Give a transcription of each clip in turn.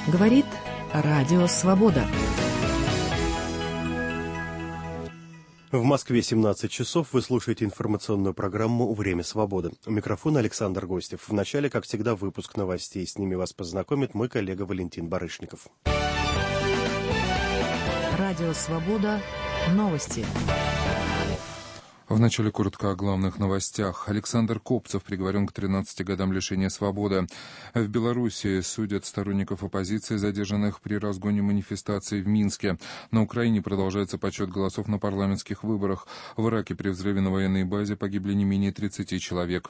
Говорит Радио Свобода. В Москве 17 часов. Вы слушаете информационную программу «Время свободы». У микрофона Александр Гостев. В начале, как всегда, выпуск новостей. С ними вас познакомит мой коллега Валентин Барышников. Радио Свобода. Новости. В начале коротко о главных новостях. Александр Копцев приговорен к 13 годам лишения свободы. В Беларуси судят сторонников оппозиции, задержанных при разгоне манифестаций в Минске. На Украине продолжается подсчет голосов на парламентских выборах. В Ираке при взрыве на военной базе погибли не менее 30 человек.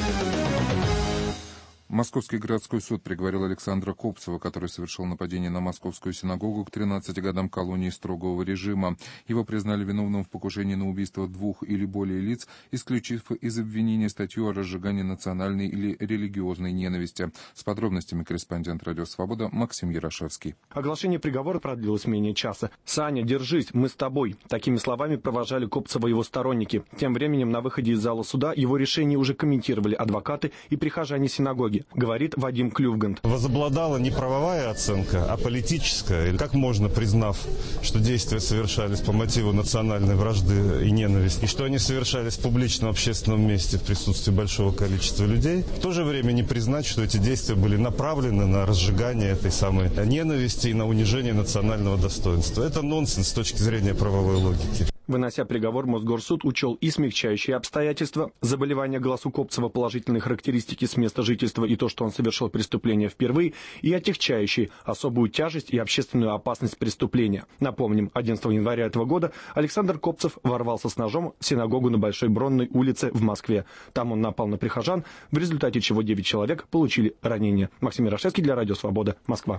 Московский городской суд приговорил Александра Копцева, который совершил нападение на московскую синагогу, к 13 годам колонии строгого режима. Его признали виновным в покушении на убийство 2 или более лиц, исключив из обвинения статью о разжигании национальной или религиозной ненависти. С подробностями корреспондент «Радио Свобода» Максим Ярошевский. Оглашение приговора продлилось менее часа. «Саня, держись, мы с тобой». Такими словами провожали Копцева его сторонники. Тем временем на выходе из зала суда его решение уже комментировали адвокаты и прихожане синагоги. Говорит Вадим Клювгант. Возобладала не правовая оценка, а политическая. Как можно, признав, что действия совершались по мотиву национальной вражды и ненависти, и что они совершались в публичном общественном месте в присутствии большого количества людей, в то же время не признать, что эти действия были направлены на разжигание этой самой ненависти и на унижение национального достоинства. Это нонсенс с точки зрения правовой логики. Вынося приговор, Мосгорсуд учел и смягчающие обстоятельства, заболевания глаз у Копцева, положительные характеристики с места жительства и то, что он совершил преступление впервые, и отягчающие особую тяжесть и общественную опасность преступления. Напомним, 11 января этого года Александр Копцев ворвался с ножом в синагогу на Большой Бронной улице в Москве. Там он напал на прихожан, в результате чего 9 человек получили ранения. Максим Ярошевский для Радио Свобода, Москва.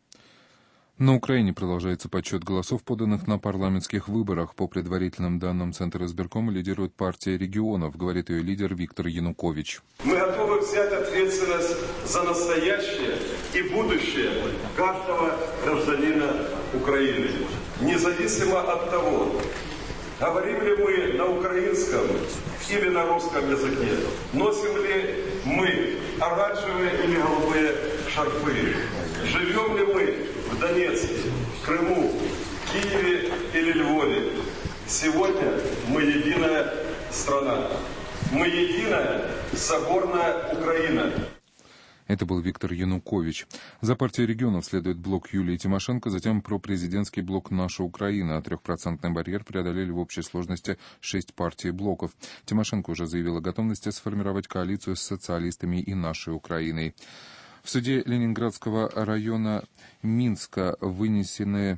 На Украине продолжается подсчет голосов, поданных на парламентских выборах. По предварительным данным Центра избиркома лидирует партия регионов, говорит ее лидер Виктор Янукович. Мы готовы взять ответственность за настоящее и будущее каждого гражданина Украины. Независимо от того, говорим ли мы на украинском или на русском языке, носим ли мы оранжевые или голубые шарфы, живем ли мы в Донецке, Крыму, Киеве или Львове. Сегодня мы единая страна. Мы единая соборная Украина. Это был Виктор Янукович. За партией регионов следует блок Юлии Тимошенко, затем пропрезидентский блок «Наша Украина». 3% барьер преодолели в общей сложности 6 партий блоков. Тимошенко уже заявила о готовности сформировать коалицию с социалистами и «Нашей Украиной». В суде Ленинского района Минска вынесены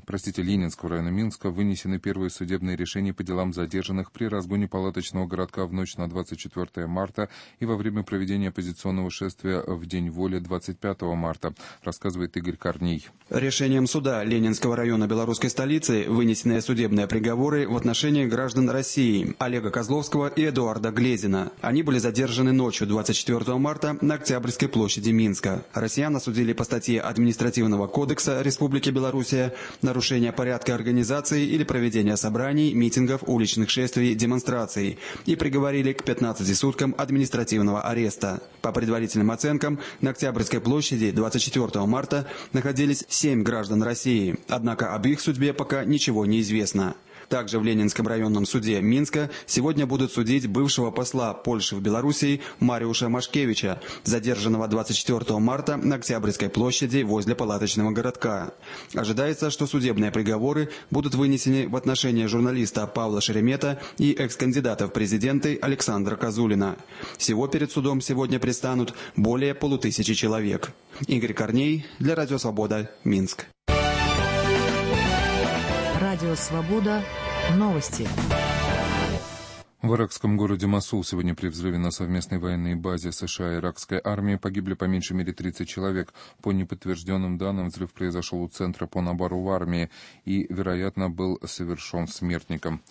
первые судебные решения по делам задержанных при разгоне палаточного городка в ночь на 24 марта и во время проведения оппозиционного шествия в День воли 25 марта, рассказывает Игорь Корней. Решением суда Ленинского района белорусской столицы вынесены судебные приговоры в отношении граждан России Олега Козловского и Эдуарда Глезина. Они были задержаны ночью 24 марта на Октябрьской площади Минска. Россиян осудили по статье Административного кодекса Республики Белоруссия «Нарушение порядка организации или проведения собраний, митингов, уличных шествий, демонстраций» и приговорили к 15 суткам административного ареста. По предварительным оценкам, на Октябрьской площади 24 марта находились 7 граждан России, однако об их судьбе пока ничего не известно. Также в Ленинском районном суде Минска сегодня будут судить бывшего посла Польши в Белоруссии Мариуша Машкевича, задержанного 24 марта на Октябрьской площади возле палаточного городка. Ожидается, что судебные приговоры будут вынесены в отношении журналиста Павла Шеремета и экс-кандидата в президенты Александра Козулина. Всего перед судом сегодня предстанут более 500 человек. Игорь Корней для Радио Свобода, Минск. Радио Свобода. Новости. В иракском городе Мосул сегодня при взрыве на совместной военной базе США и иракской армии погибли по меньшей мере 30 человек. По неподтвержденным данным, взрыв произошел у центра по набору в армии и, вероятно, был совершен смертником.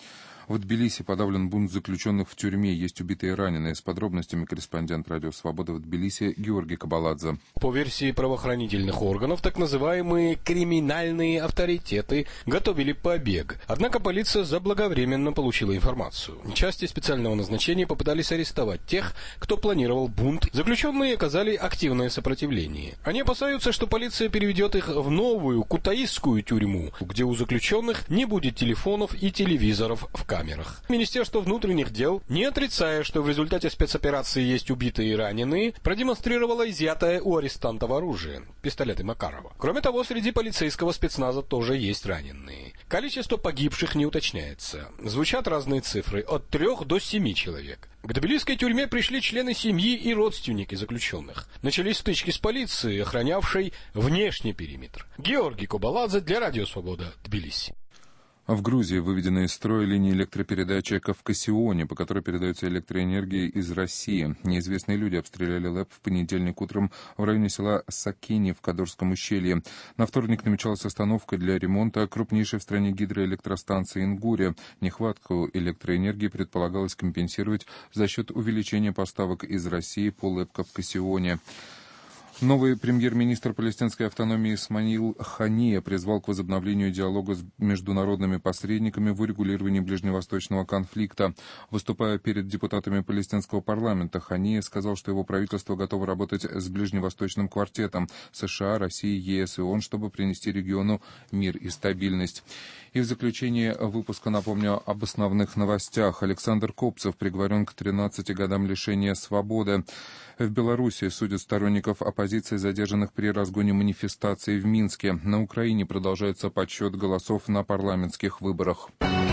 В Тбилиси подавлен бунт заключенных в тюрьме. Есть убитые и раненые. С подробностями корреспондент «Радио Свобода» в Тбилиси Георгий Кабаладзе. По версии правоохранительных органов, так называемые криминальные авторитеты готовили побег. Однако полиция заблаговременно получила информацию. Части специального назначения попытались арестовать тех, кто планировал бунт. Заключенные оказали активное сопротивление. Они опасаются, что полиция переведет их в новую кутаисскую тюрьму, где у заключенных не будет телефонов и телевизоров в камерах. Министерство внутренних дел, не отрицая, что в результате спецоперации есть убитые и раненые, продемонстрировало изъятое у арестантов оружие – пистолеты Макарова. Кроме того, среди полицейского спецназа тоже есть раненые. Количество погибших не уточняется. Звучат разные цифры – от 3 до 7 человек. К тбилисской тюрьме пришли члены семьи и родственники заключенных. Начались стычки с полицией, охранявшей внешний периметр. Георгий Кабаладзе для «Радио Свобода», Тбилиси. В Грузии выведены из строя линии электропередачи Кавкасионе, по которой передается электроэнергия из России. Неизвестные люди обстреляли ЛЭП в понедельник утром в районе села Сакини в Кадорском ущелье. На вторник намечалась остановка для ремонта крупнейшей в стране гидроэлектростанции Ингурия. Нехватку электроэнергии предполагалось компенсировать за счет увеличения поставок из России по ЛЭП Кавкасионе. Новый премьер-министр палестинской автономии Исмаил Хания призвал к возобновлению диалога с международными посредниками в урегулировании ближневосточного конфликта. Выступая перед депутатами палестинского парламента, Хания сказал, что его правительство готово работать с ближневосточным квартетом США, России, ЕС и ООН, чтобы принести региону мир и стабильность. И в заключение выпуска напомню об основных новостях. Александр Копцев приговорен к 13 годам лишения свободы. В Беларуси судят сторонников оппозиции, задержанных при разгоне манифестации в Минске. На Украине продолжается подсчет голосов на парламентских выборах.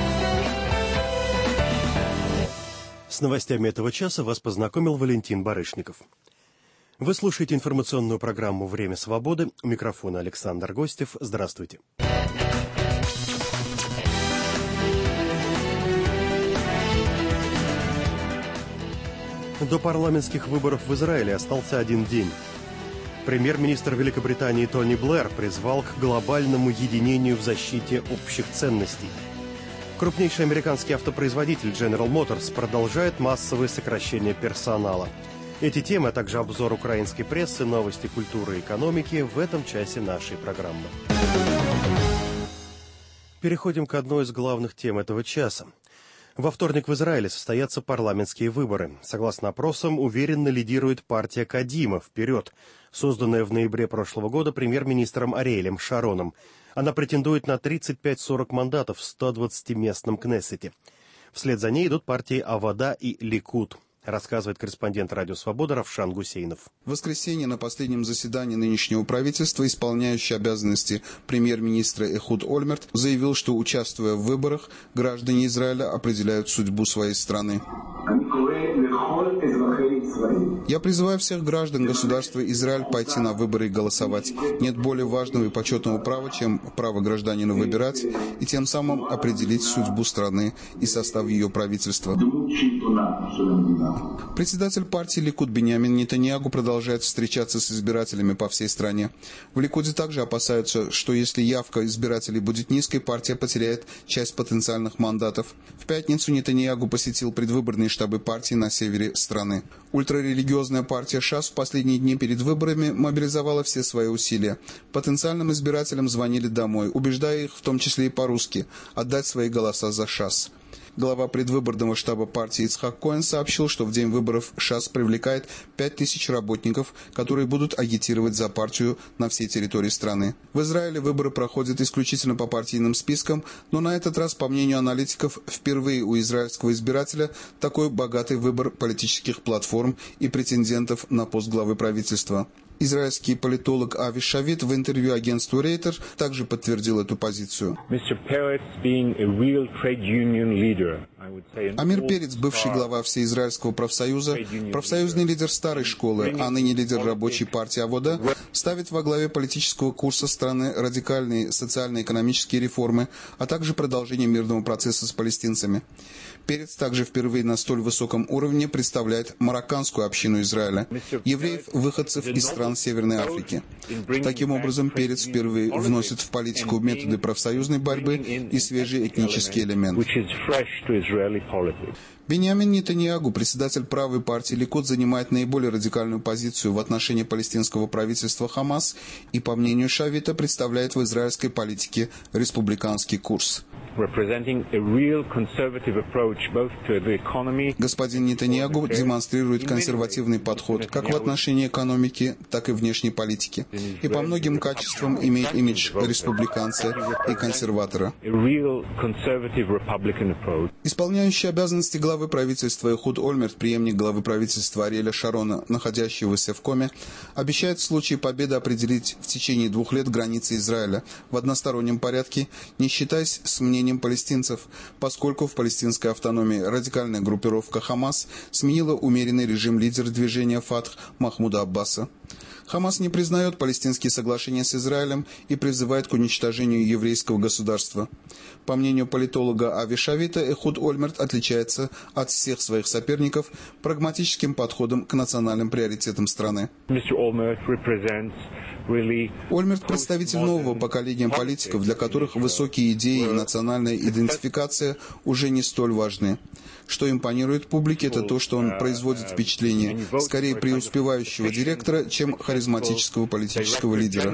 С новостями этого часа вас познакомил Валентин Барышников. Вы слушаете информационную программу «Время свободы». У микрофона Александр Гостев. Здравствуйте. До парламентских выборов в Израиле остался один день. Премьер-министр Великобритании Тони Блэр призвал к глобальному единению в защите общих ценностей. Крупнейший американский автопроизводитель General Motors продолжает массовые сокращения персонала. Эти темы, а также обзор украинской прессы, новости культуры и экономики в этом часе нашей программы. Переходим к одной из главных тем этого часа. Во вторник в Израиле состоятся парламентские выборы. Согласно опросам, уверенно лидирует партия Кадима «Вперед», созданная в ноябре прошлого года премьер-министром Ариэлем Шароном. Она претендует на 35-40 мандатов в 120-местном Кнессете. Вслед за ней идут партии Авода и Ликуд, рассказывает корреспондент «Радио Свобода» Равшан Гусейнов. В воскресенье на последнем заседании нынешнего правительства исполняющий обязанности премьер-министра Эхуд Ольмерт заявил, что, участвуя в выборах, граждане Израиля определяют судьбу своей страны. Я призываю всех граждан государства Израиль пойти на выборы и голосовать. Нет более важного и почетного права, чем право гражданина выбирать и тем самым определить судьбу страны и состав ее правительства. Председатель партии Ликуд Биньямин Нетаньяху продолжает встречаться с избирателями по всей стране. В Ликуде также опасаются, что если явка избирателей будет низкой, партия потеряет часть потенциальных мандатов. В пятницу Нетаньяху посетил предвыборные штабы партии на севере страны. Ультрарелигиозная партия ШАС в последние дни перед выборами мобилизовала все свои усилия. Потенциальным избирателям звонили домой, убеждая их, в том числе и по-русски, отдать свои голоса за ШАС. Глава предвыборного штаба партии Ицхак Коэн сообщил, что в день выборов ШАС привлекает 5000 работников, которые будут агитировать за партию на всей территории страны. В Израиле выборы проходят исключительно по партийным спискам, но на этот раз, по мнению аналитиков, впервые у израильского избирателя такой богатый выбор политических платформ и претендентов на пост главы правительства. Израильский политолог Ави Шавит в интервью агентству Рейтер также подтвердил эту позицию. Амир Перец, бывший глава Всеизраильского профсоюза, профсоюзный лидер старой школы, а ныне лидер рабочей партии Авода, ставит во главе политического курса страны радикальные социально-экономические реформы, а также продолжение мирного процесса с палестинцами. Перец также впервые на столь высоком уровне представляет марокканскую общину Израиля, евреев-выходцев из стран Северной Африки. Таким образом, Перец впервые вносит в политику методы профсоюзной борьбы и свежий этнический элемент. Биньямин Нетаньяху, председатель правой партии Ликуд, занимает наиболее радикальную позицию в отношении палестинского правительства Хамас и, по мнению Шавита, представляет в израильской политике республиканский курс. Господин Нетаньяху демонстрирует консервативный подход как в отношении экономики, так и внешней политики, и по многим качествам имеет имидж республиканца и консерватора. Исполняющий обязанности главы правительства Эхуд Ольмерт, преемник главы правительства Ариэля Шарона, находящегося в коме, обещает в случае победы определить в течение 2 лет границы Израиля в одностороннем порядке, не считаясь с мнением палестинцев, поскольку в палестинской автономии радикальная группировка Хамас сменила умеренный режим лидера движения Фатх Махмуда Аббаса. Хамас не признает палестинские соглашения с Израилем и призывает к уничтожению еврейского государства. По мнению политолога Ави Шавита, Эхуд Ольмерт отличается от всех своих соперников прагматическим подходом к национальным приоритетам страны. Ольмерт – представитель нового поколения политиков, для которых высокие идеи и национальная идентификация уже не столь важны. Что импонирует публике, это то, что он производит впечатление скорее преуспевающего директора, чем харизматического политического лидера.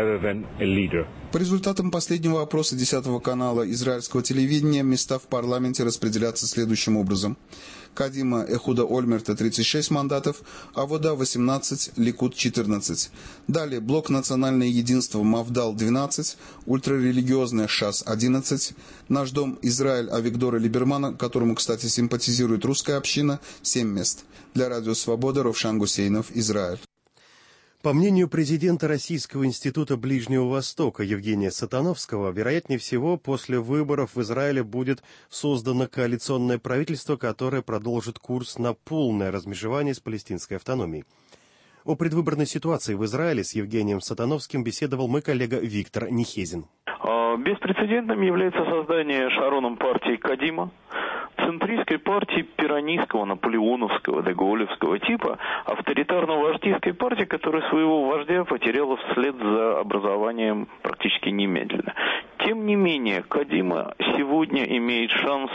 По результатам последнего опроса 10-го канала израильского телевидения места в парламенте распределятся следующим образом. Кадима Эхуда Ольмерта 36 мандатов, Авода 18, Ликуд 14. Далее блок «Национальное единство» Мавдал 12, ультрарелигиозная ШАС 11, Наш дом Израиль Авигдора Либермана, которому, кстати, симпатизирует русская община, 7 мест. Для Радио Свобода Ровшан Гусейнов, Израиль. По мнению президента Российского института Ближнего Востока Евгения Сатановского, вероятнее всего, после выборов в Израиле будет создано коалиционное правительство, которое продолжит курс на полное размежевание с палестинской автономией. О предвыборной ситуации в Израиле с Евгением Сатановским беседовал мой коллега Виктор Нихезин. Беспрецедентным является создание Шароном партии Кадима, центристской партии пиранистского, наполеоновского, деголевского типа, авторитарно-вождистской партии, которая своего вождя потеряла вслед за образованием практически немедленно. Тем не менее, Кадима сегодня имеет шанс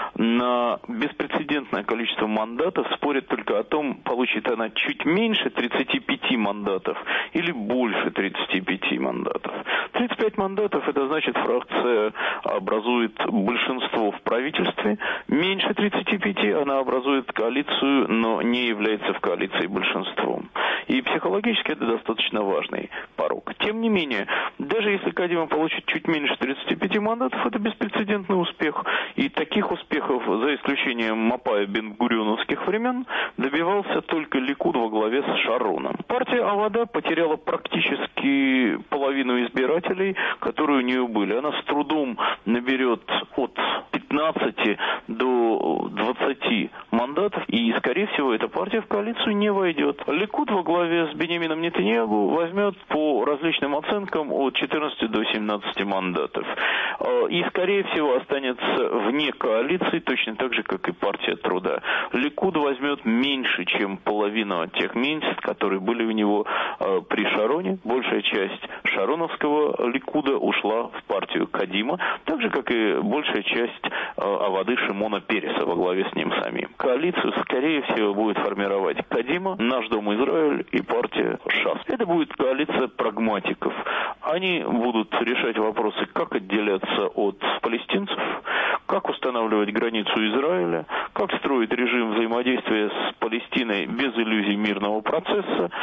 на беспрецедентное количество мандатов. Спорят только о том, получит она чуть меньше 35 мандатов или больше 35 мандатов. 35 мандатов, это значит, фракция образует большинство в правительстве. Меньше 35 она образует коалицию, но не является в коалиции большинством. И психологически это достаточно важный порог. Тем не менее, даже если Кадима получит чуть меньше 35 мандатов, это беспрецедентный успех. И таких успехов, за исключением Мапая бен-гурионовских времен, добивался только Ликуд во главе с Шароном. Партия Авода потеряла практически половину избирателей, которые у нее были. Она с трудом наберет от 15 до 20 мандатов, и, скорее всего, эта партия в коалицию не войдет. Ликуд во главе с Биньямином Нетаньяху возьмет по различным оценкам от 14 до 17 мандатов. И, скорее всего, останется вне коалиции, точно так же, как и партия Труда. Ликуд возьмет меньше, чем половину тех мест, которые были у него при Шароне. Большая часть шароновского Ликуда ушла в партию Кадима, так же, как и большая часть Аводы Шимона Переса во главе с ним самим. Коалицию, скорее всего, будет формировать Кадима, Наш дом Израиль и партия ШАС. Это будет коалиция прагматиков. Они будут решать вопросы, как отделяться от палестинцев, как устанавливать границу Израиля, как строить режим взаимодействия с Палестиной без иллюзий мирного процесса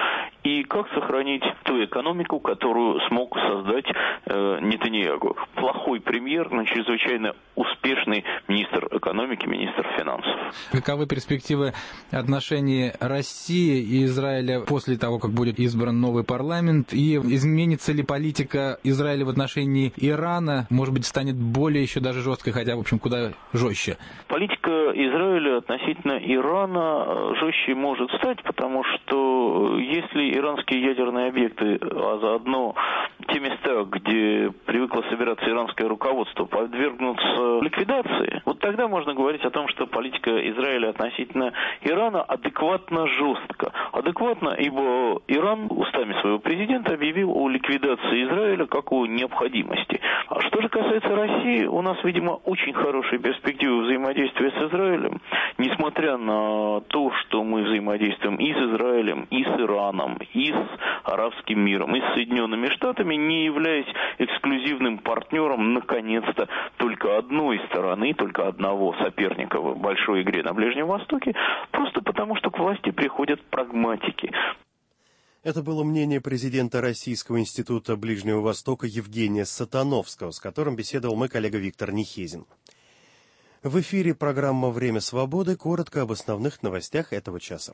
и как сохранить ту экономику, которую смог создать Нетаньяху. Плохой премьер, но чрезвычайно успешный министр экономики, министр финансов. Каковы перспективы отношений России и Израиля после того, как будет избран новый парламент? И изменится ли политика Израиля в отношении Ирана? Может быть, станет более еще даже жесткой, хотя, в общем, куда жестче? Политика Израиля относительно Ирана жестче может стать, потому что если иранские ядерные объекты, а заодно те места, где привыкло собираться иранское руководство, подвергнутся ликвидации, вот тогда можно говорить о том, что политика Израиля относительно Ирана адекватно жестко. Адекватно, ибо Иран устами своего президента объявил о ликвидации Израиля как о необходимости. А что же касается России, у нас, видимо, очень хорошие перспективы взаимодействия с Израилем, несмотря на то, что мы взаимодействуем и с Израилем, и с Ираном, и с арабским миром, и с Соединенными Штатами, не являясь эксклюзивным партнером, наконец-то, только одной стороны, только одного соперника в большой игре на Ближнем Востоке, просто потому, что к власти приходят прагматики. Это было мнение президента Российского института Ближнего Востока Евгения Сатановского, с которым беседовал мой коллега Виктор Нехезин. В эфире программа «Время свободы». Коротко об основных новостях этого часа.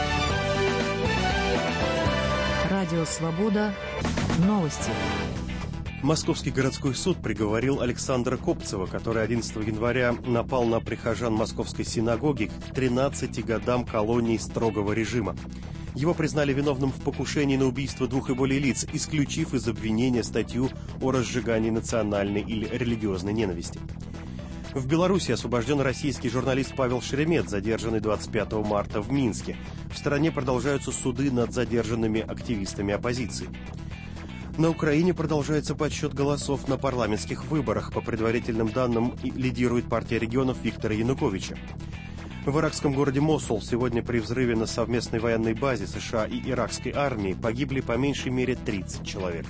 Радио «Свобода». Новости. Московский городской суд приговорил Александра Копцева, который 11 января напал на прихожан Московской синагоги, к 13 годам колонии строгого режима. Его признали виновным в покушении на убийство 2 и более лиц, исключив из обвинения статью о разжигании национальной или религиозной ненависти. В Беларуси освобожден российский журналист Павел Шеремет, задержанный 25 марта в Минске. В стране продолжаются суды над задержанными активистами оппозиции. На Украине продолжается подсчет голосов на парламентских выборах. По предварительным данным, лидирует партия регионов Виктора Януковича. В иракском городе Мосул сегодня при взрыве на совместной военной базе США и иракской армии погибли по меньшей мере 30 человек.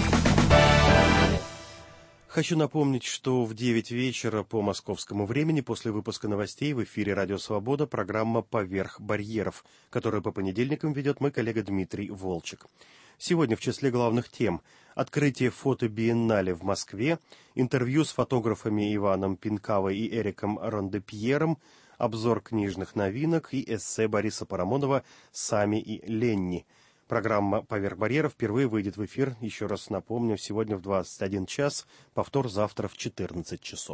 Хочу напомнить, что в 9 вечера по московскому времени после выпуска новостей в эфире «Радио Свобода» программа «Поверх барьеров», которую по понедельникам ведет мой коллега Дмитрий Волчек. Сегодня в числе главных тем: открытие фотобиеннале в Москве, интервью с фотографами Иваном Пинкавой и Эриком Рондепьером, обзор книжных новинок и эссе Бориса Парамонова «Сами и Ленни». Программа «Поверх барьеров» впервые выйдет в эфир, еще раз напомню, сегодня в 21 час, повтор завтра в 14 часов.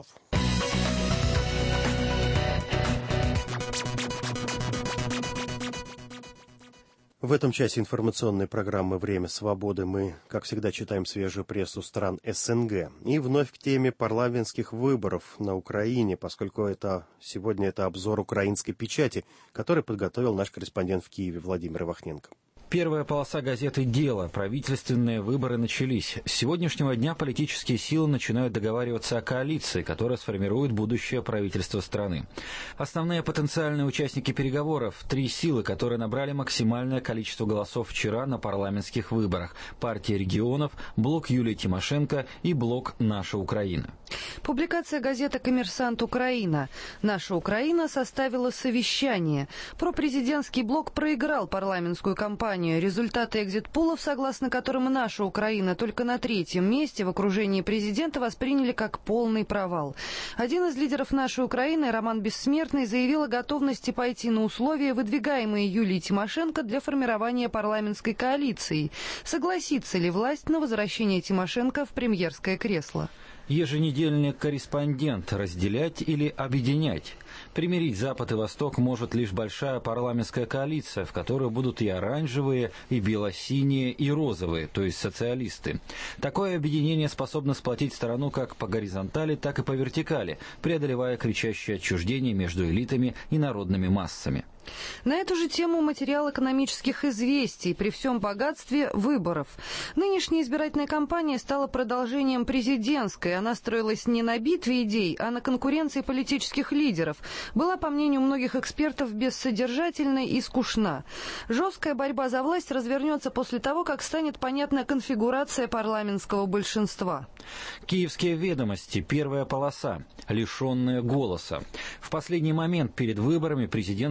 В этом часе информационной программы «Время свободы» мы, как всегда, читаем свежую прессу стран СНГ. И вновь к теме парламентских выборов на Украине, поскольку сегодня это обзор украинской печати, который подготовил наш корреспондент в Киеве Владимир Ивахненко. Первая полоса газеты «Дело». Правительственные выборы начались. С сегодняшнего дня политические силы начинают договариваться о коалиции, которая сформирует будущее правительство страны. Основные потенциальные участники переговоров – 3 силы, которые набрали максимальное количество голосов вчера на парламентских выборах. Партия регионов, блок Юлии Тимошенко и блок «Наша Украина». Публикация газеты «Коммерсант Украина». «Наша Украина» составила совещание. Пропрезидентский блок проиграл парламентскую кампанию. Результаты экзит-пулов, согласно которым «Наша Украина» только на 3-м месте в окружении президента, восприняли как полный провал. Один из лидеров «Нашей Украины», Роман Бессмертный, заявил о готовности пойти на условия, выдвигаемые Юлией Тимошенко для формирования парламентской коалиции. Согласится ли власть на возвращение Тимошенко в премьерское кресло? Еженедельник «Корреспондент». Разделять или объединять? Примирить Запад и Восток может лишь большая парламентская коалиция, в которой будут и оранжевые, и бело-синие, и розовые, то есть социалисты. Такое объединение способно сплотить страну как по горизонтали, так и по вертикали, преодолевая кричащее отчуждение между элитами и народными массами. На эту же тему материал экономических известий при всем богатстве выборов. Нынешняя избирательная кампания стала продолжением президентской. Она строилась не на битве идей, а на конкуренции политических лидеров. Была, по мнению многих экспертов, бессодержательной и скучна. Жесткая борьба за власть развернется после того, как станет понятна конфигурация парламентского большинства. Киевские ведомости. Первая полоса. Лишенная голоса. В последний момент перед выборами президент запретил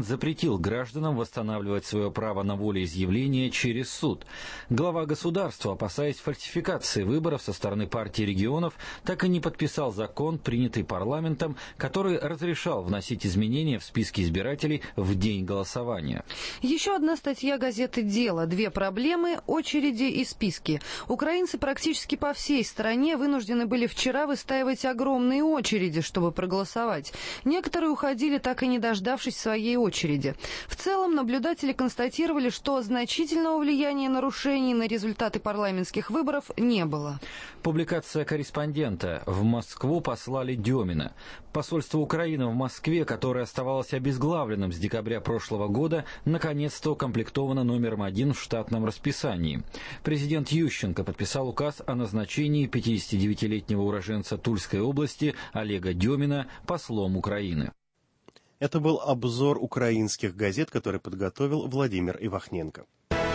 запретил гражданам восстанавливать свое право на волеизъявление через суд. Глава государства, опасаясь фальсификации выборов со стороны партии регионов, так и не подписал закон, принятый парламентом, который разрешал вносить изменения в списки избирателей в день голосования. Еще одна статья газеты «Дело». Две проблемы – очереди и списки. Украинцы практически по всей стране вынуждены были вчера выстаивать огромные очереди, чтобы проголосовать. Некоторые уходили, так и не дождавшись своей очереди. В целом, наблюдатели констатировали, что значительного влияния нарушений на результаты парламентских выборов не было. Публикация корреспондента. В Москву послали Демина. Посольство Украины в Москве, которое оставалось обезглавленным с декабря прошлого года, наконец-то укомплектовано номером 1 в штатном расписании. Президент Ющенко подписал указ о назначении 59-летнего уроженца Тульской области Олега Демина послом Украины. Это был обзор украинских газет, который подготовил Владимир Ивахненко.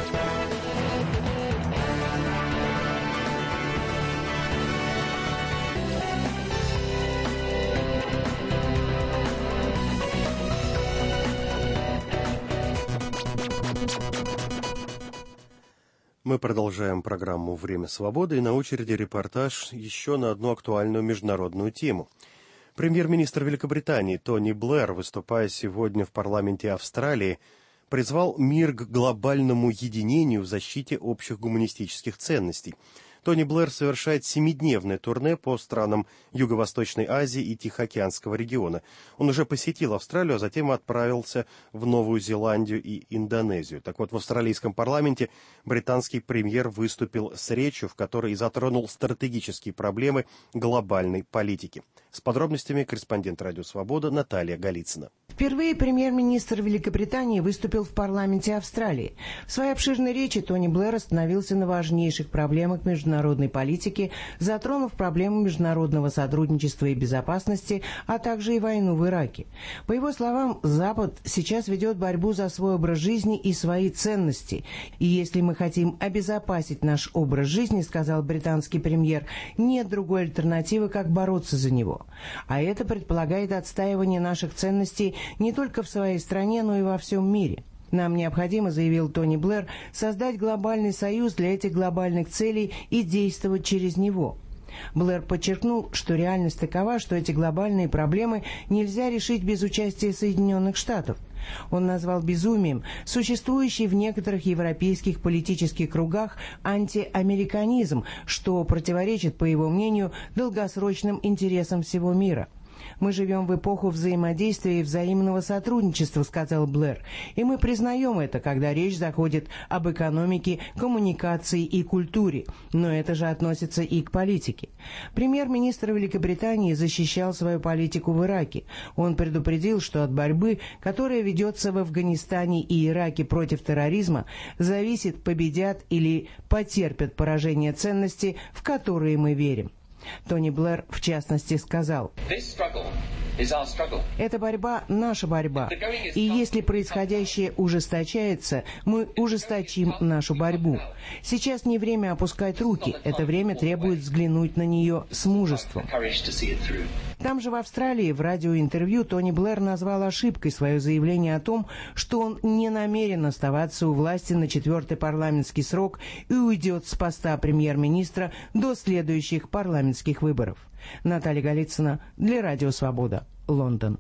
Мы продолжаем программу «Время свободы», и на очереди репортаж еще на одну актуальную международную тему. Премьер-министр Великобритании Тони Блэр, выступая сегодня в парламенте Австралии, призвал мир к глобальному единению в защите общих гуманистических ценностей. Тони Блэр совершает 7-дневное турне по странам Юго-Восточной Азии и Тихоокеанского региона. Он уже посетил Австралию, а затем отправился в Новую Зеландию и Индонезию. Так вот, в австралийском парламенте британский премьер выступил с речью, в которой затронул стратегические проблемы глобальной политики. С подробностями корреспондент «Радио Свобода» Наталья Голицына. Впервые премьер-министр Великобритании выступил в парламенте Австралии. В своей обширной речи Тони Блэр остановился на важнейших проблемах международной политики, затронув проблему международного сотрудничества и безопасности, а также и войну в Ираке. По его словам, Запад сейчас ведет борьбу за свой образ жизни и свои ценности. И если мы хотим обезопасить наш образ жизни, сказал британский премьер, нет другой альтернативы, как бороться за него. А это предполагает отстаивание наших ценностей не только в своей стране, но и во всем мире. Нам необходимо, заявил Тони Блэр, создать глобальный союз для этих глобальных целей и действовать через него. Блэр подчеркнул, что реальность такова, что эти глобальные проблемы нельзя решить без участия Соединенных Штатов. Он назвал безумием существующий в некоторых европейских политических кругах антиамериканизм, что противоречит, по его мнению, долгосрочным интересам всего мира. «Мы живем в эпоху взаимодействия и взаимного сотрудничества», — сказал Блэр. «И мы признаем это, когда речь заходит об экономике, коммуникации и культуре. Но это же относится и к политике». Премьер-министр Великобритании защищал свою политику в Ираке. Он предупредил, что от борьбы, которая ведется в Афганистане и Ираке против терроризма, зависит, победят или потерпят поражение ценности, в которые мы верим. Тони Блэр, в частности, сказал: «Эта борьба – наша борьба, и если происходящее ужесточается, мы ужесточим нашу борьбу. Сейчас не время опускать руки, это время требует взглянуть на нее с мужеством». Там же в Австралии в радиоинтервью Тони Блэр назвал ошибкой свое заявление о том, что он не намерен оставаться у власти на 4-й парламентский срок и уйдет с поста премьер-министра до следующих парламентских выборов. Наталья Голицына для Радио Свобода, Лондон.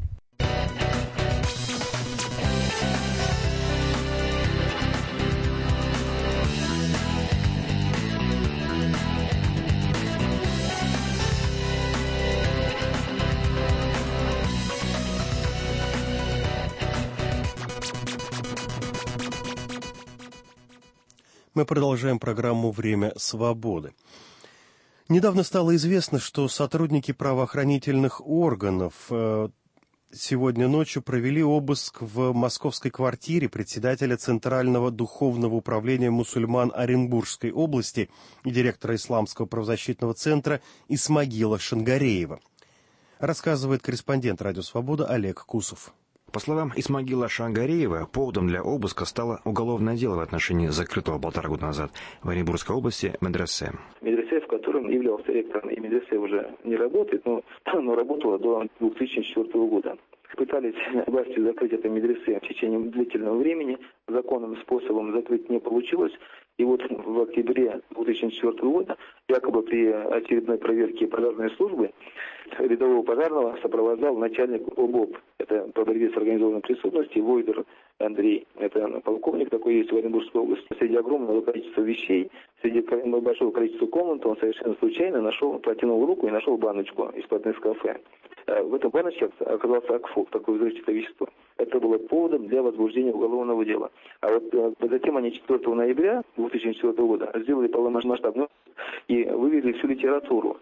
Мы продолжаем программу «Время свободы». Недавно стало известно, что сотрудники правоохранительных органов сегодня ночью провели обыск в московской квартире председателя Центрального духовного управления мусульман Оренбургской области и директора Исламского правозащитного центра Исмагила Шангареева. Рассказывает корреспондент «Радио Свобода» Олег Кусов. По словам Исмагила Шангареева, поводом для обыска стало уголовное дело в отношении закрытого 1,5 года назад в Оренбургской области медресе. Медресе, в котором являлся ректором, и медресе уже не работает, но работала до 2004 года. Пытались власти закрыть это медресе в течение длительного времени. Законным способом закрыть не получилось. И вот в октябре 2004 года, якобы при очередной проверке пожарной службы, рядового пожарного сопровождал начальник ОБОП. Это по борьбе с организованной преступностью Войдер Андрей. Это полковник такой есть в Оренбургской области. Среди огромного количества вещей, среди большого количества комнат он совершенно случайно протянул руку и нашел баночку из-под Нескафе. В этой баночке оказался акфол, такое взрывчатое вещество. Это было поводом для возбуждения уголовного дела. А вот затем они 4 ноября 2004 года сделали полномасштабную и вывели всю литературу.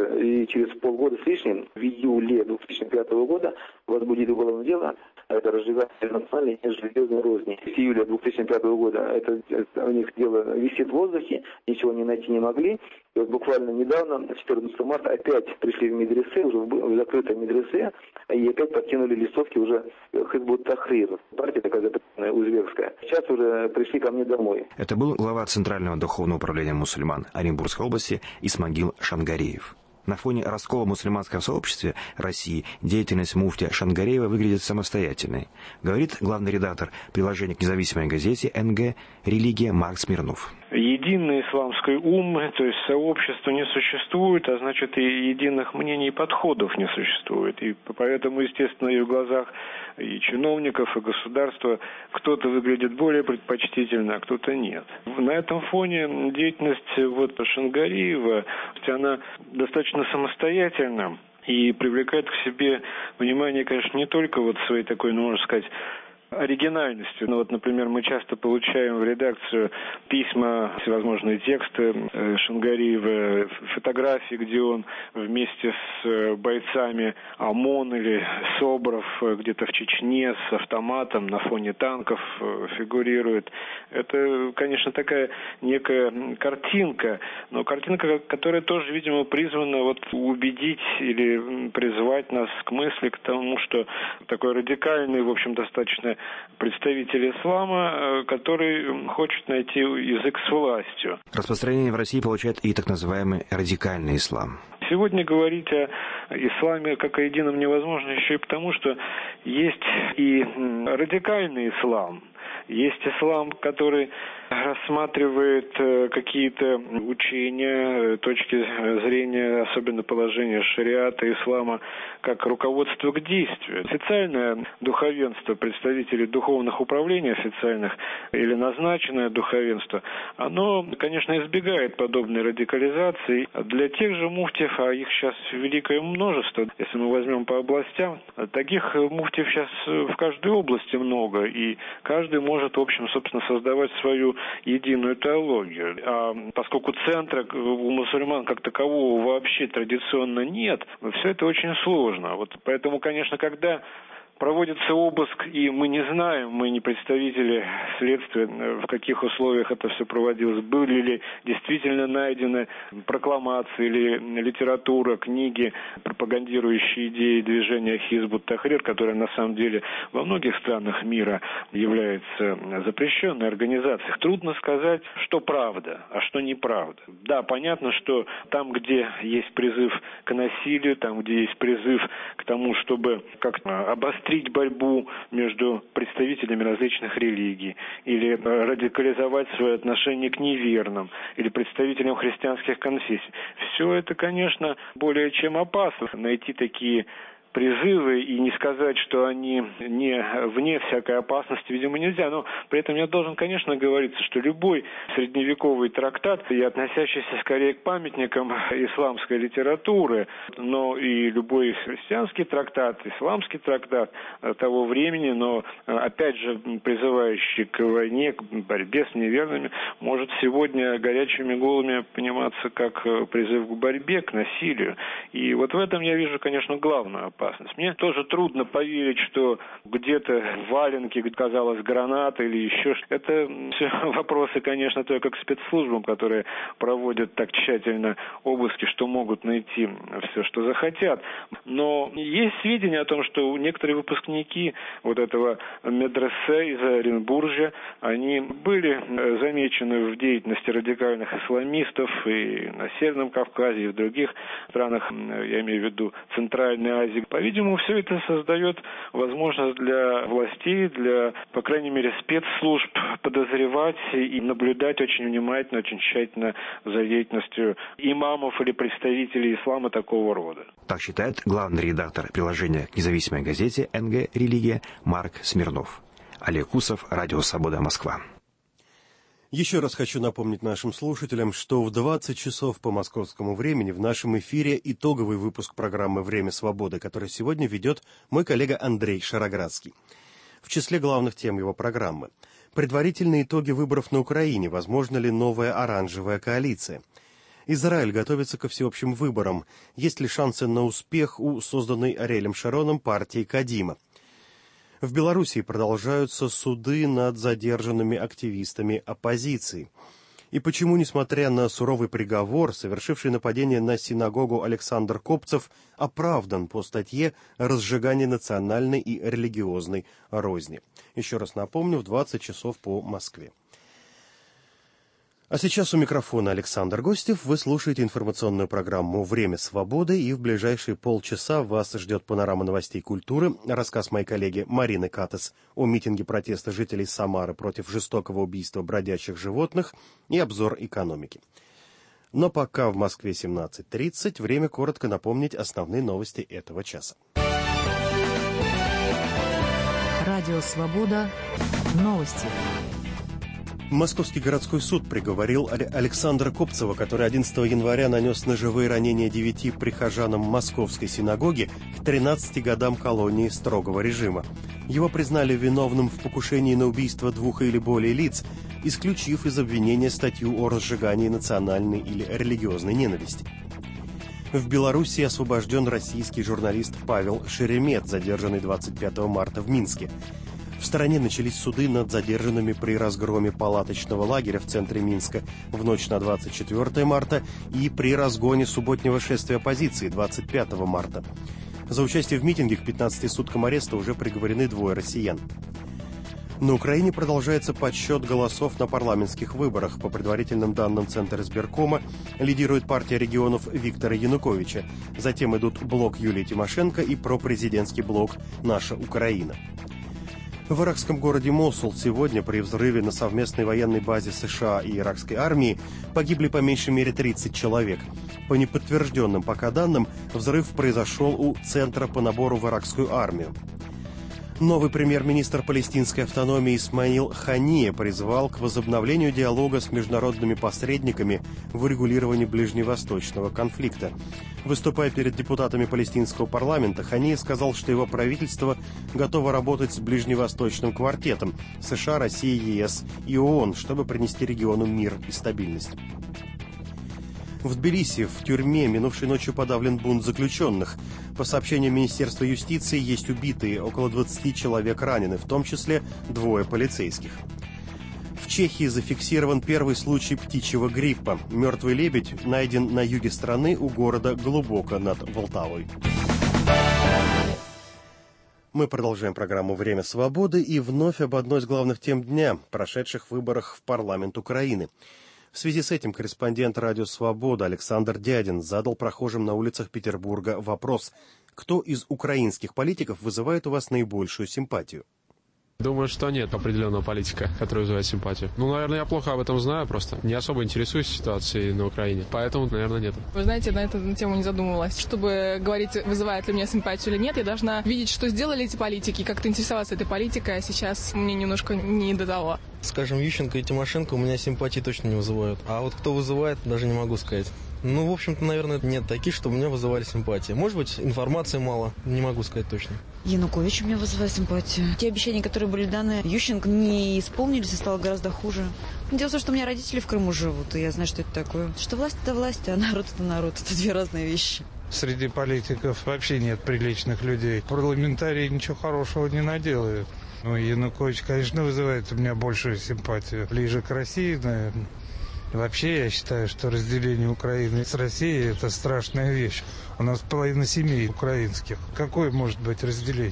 И через полгода с лишним, в июле 2005 года, возбудили уголовное дело. Это разжигание национальной железной розни. С июля 2005 года это у них дело висит в воздухе, ничего не найти не могли. И вот буквально недавно, 14 марта, опять пришли в медресе, уже в закрытое медресе, и опять подкинули листовки уже Хизбут Тахрир. Партия такая запрещенная, узбекская. Сейчас уже пришли ко мне домой. Это был глава Центрального духовного управления мусульман Оренбургской области Исмагил Шангареев. На фоне раскола в мусульманском сообществе России деятельность муфтия Шангареева выглядит самостоятельной, говорит главный редактор приложения к независимой газете НГ «Религия» Марк Смирнов. Единый исламский ум, то есть сообщество не существует, а значит и единых мнений и подходов не существует. И поэтому, естественно, и в глазах и чиновников, и государства кто-то выглядит более предпочтительно, а кто-то нет. На этом фоне деятельность Шангареева, она достаточно самостоятельна и привлекает к себе внимание, конечно, не только своей такой, можно сказать, оригинальностью. Например, мы часто получаем в редакцию письма, всевозможные тексты Шангареева, фотографии, где он вместе с бойцами ОМОН или СОБРов где-то в Чечне с автоматом на фоне танков фигурирует. Это, конечно, такая некая картинка, но картинка, которая тоже, видимо, призвана убедить или призвать нас к мысли, к тому, что такой радикальный, в общем, достаточно представитель ислама, который хочет найти язык с властью. Распространение в России получает и так называемый радикальный ислам. Сегодня говорить о исламе как о едином невозможно еще и потому, что есть и радикальный ислам, есть ислам, который рассматривает какие-то учения, точки зрения, особенно положения шариата, ислама, как руководство к действию. Официальное духовенство, представители духовных управлений официальных или назначенное духовенство, оно, конечно, избегает подобной радикализации. Для тех же муфтиев, а их сейчас великое множество, если мы возьмем по областям, таких муфтиев сейчас в каждой области много, и каждый может, в общем, собственно, создавать свою единую теологию. А поскольку центра у мусульман как такового вообще традиционно нет, все это очень сложно. Поэтому, конечно, когда проводится обыск, и мы не знаем, мы не представители следствия, в каких условиях это все проводилось, были ли действительно найдены прокламации или литература, книги, пропагандирующие идеи движения Хизбут Тахрир, которое на самом деле во многих странах мира является запрещенной организацией. Трудно сказать, что правда, а что неправда. Да, понятно, что там, где есть призыв к насилию, там, где есть призыв к тому, чтобы как-то обострить борьбу между представителями различных религий или радикализовать свое отношение к неверным или представителям христианских конфессий. Все это, конечно, более чем опасно. Найти такие призывы и не сказать, что они не вне всякой опасности, видимо, нельзя. Но при этом я должен, конечно, говориться, что любой средневековый трактат, и относящийся скорее к памятникам исламской литературы, но и любой христианский трактат, исламский трактат того времени, но опять же призывающий к войне, к борьбе с неверными, может сегодня горячими головами пониматься как призыв к борьбе, к насилию. И в этом я вижу, конечно, главную опасность. Мне тоже трудно поверить, что где-то в валенке оказалась граната или еще что-то. Это все вопросы, конечно, только к спецслужбам, которые проводят так тщательно обыски, что могут найти все, что захотят. Но есть сведения о том, что некоторые выпускники этого медресе из Оренбуржья, они были замечены в деятельности радикальных исламистов и на Северном Кавказе, и в других странах, я имею в виду Центральной Азии. По-видимому, все это создает возможность для властей, для, по крайней мере, спецслужб подозревать и наблюдать очень внимательно, очень тщательно за деятельностью имамов или представителей ислама такого рода. Так считает главный редактор приложения к независимой газете «НГ Религия» Марк Смирнов. Олег Кусов, Радио Свобода, Москва. Еще раз хочу напомнить нашим слушателям, что в 20 часов по московскому времени в нашем эфире итоговый выпуск программы «Время свободы», который сегодня ведет мой коллега Андрей Шароградский. В числе главных тем его программы – предварительные итоги выборов на Украине, возможно ли новая оранжевая коалиция. Израиль готовится ко всеобщим выборам. Есть ли шансы на успех у созданной Ариэлем Шароном партии Кадима? В Белоруссии продолжаются суды над задержанными активистами оппозиции. И почему, несмотря на суровый приговор, совершивший нападение на синагогу Александр Копцев оправдан по статье «Разжигание национальной и религиозной розни». Еще раз напомню, в 20 часов по Москве. А сейчас у микрофона Александр Гостев. Вы слушаете информационную программу «Время свободы», и в ближайшие полчаса вас ждет панорама новостей культуры, рассказ моей коллеги Марины Катес о митинге протеста жителей Самары против жестокого убийства бродячих животных и обзор экономики. Но пока в Москве 17:30, время коротко напомнить основные новости этого часа. Радио «Свобода». Новости. Московский городской суд приговорил Александра Копцева, который 11 января нанес ножевые ранения 9 прихожанам Московской синагоги, к 13 годам колонии строгого режима. Его признали виновным в покушении на убийство 2 или более лиц, исключив из обвинения статью о разжигании национальной или религиозной ненависти. В Белоруссии освобожден российский журналист Павел Шеремет, задержанный 25 марта в Минске. В стране начались суды над задержанными при разгроме палаточного лагеря в центре Минска в ночь на 24 марта и при разгоне субботнего шествия оппозиции 25 марта. За участие в митинге к 15 суткам ареста уже приговорены 2 россиян. На Украине продолжается подсчет голосов на парламентских выборах. По предварительным данным Центра избиркома лидирует партия регионов Виктора Януковича. Затем идут блок Юлии Тимошенко и пропрезидентский блок «Наша Украина». В иракском городе Мосул сегодня при взрыве на совместной военной базе США и иракской армии погибли по меньшей мере 30 человек. По неподтвержденным пока данным, взрыв произошел у Центра по набору в иракскую армию. Новый премьер-министр палестинской автономии Исмаил Хания призвал к возобновлению диалога с международными посредниками в урегулировании ближневосточного конфликта. Выступая перед депутатами палестинского парламента, Хания сказал, что его правительство готово работать с ближневосточным квартетом США, Россия, ЕС и ООН, чтобы принести региону мир и стабильность. В Тбилиси в тюрьме минувшей ночью подавлен бунт заключенных. По сообщениям Министерства юстиции, есть убитые, около 20 человек ранены, в том числе 2 полицейских. В Чехии зафиксирован первый случай птичьего гриппа. Мертвый лебедь найден на юге страны у города глубоко над Волтавой. Мы продолжаем программу «Время свободы» и вновь об одной из главных тем дня – прошедших выборах в парламент Украины. В связи с этим корреспондент «Радио Свобода» Александр Дядин задал прохожим на улицах Петербурга вопрос: кто из украинских политиков вызывает у вас наибольшую симпатию? Думаю, что нет определенного политика, который вызывает симпатию. Наверное, я плохо об этом знаю, просто не особо интересуюсь ситуацией на Украине, поэтому, наверное, нет. Вы знаете, на эту тему не задумывалась. Чтобы говорить, вызывает ли меня симпатию или нет, я должна видеть, что сделали эти политики, как-то интересоваться этой политикой, а сейчас мне немножко не до того. Скажем, Ющенко и Тимошенко у меня симпатии точно не вызывают. А вот кто вызывает, даже не могу сказать. В общем-то, наверное, нет таких, чтобы меня вызывали симпатии. Может быть, информации мало, не могу сказать точно. Янукович у меня вызывает симпатию. Те обещания, которые были даны Ющенко, не исполнились и стало гораздо хуже. Дело в том, что у меня родители в Крыму живут, и я знаю, что это такое. Что власть – это власть, а народ – это народ. Это 2 разные вещи. Среди политиков вообще нет приличных людей. Парламентарии ничего хорошего не наделают. Янукович, конечно, вызывает у меня большую симпатию. Ближе к России, наверное. Вообще, я считаю, что разделение Украины с Россией – это страшная вещь. У нас половина семей украинских. Какое может быть разделение?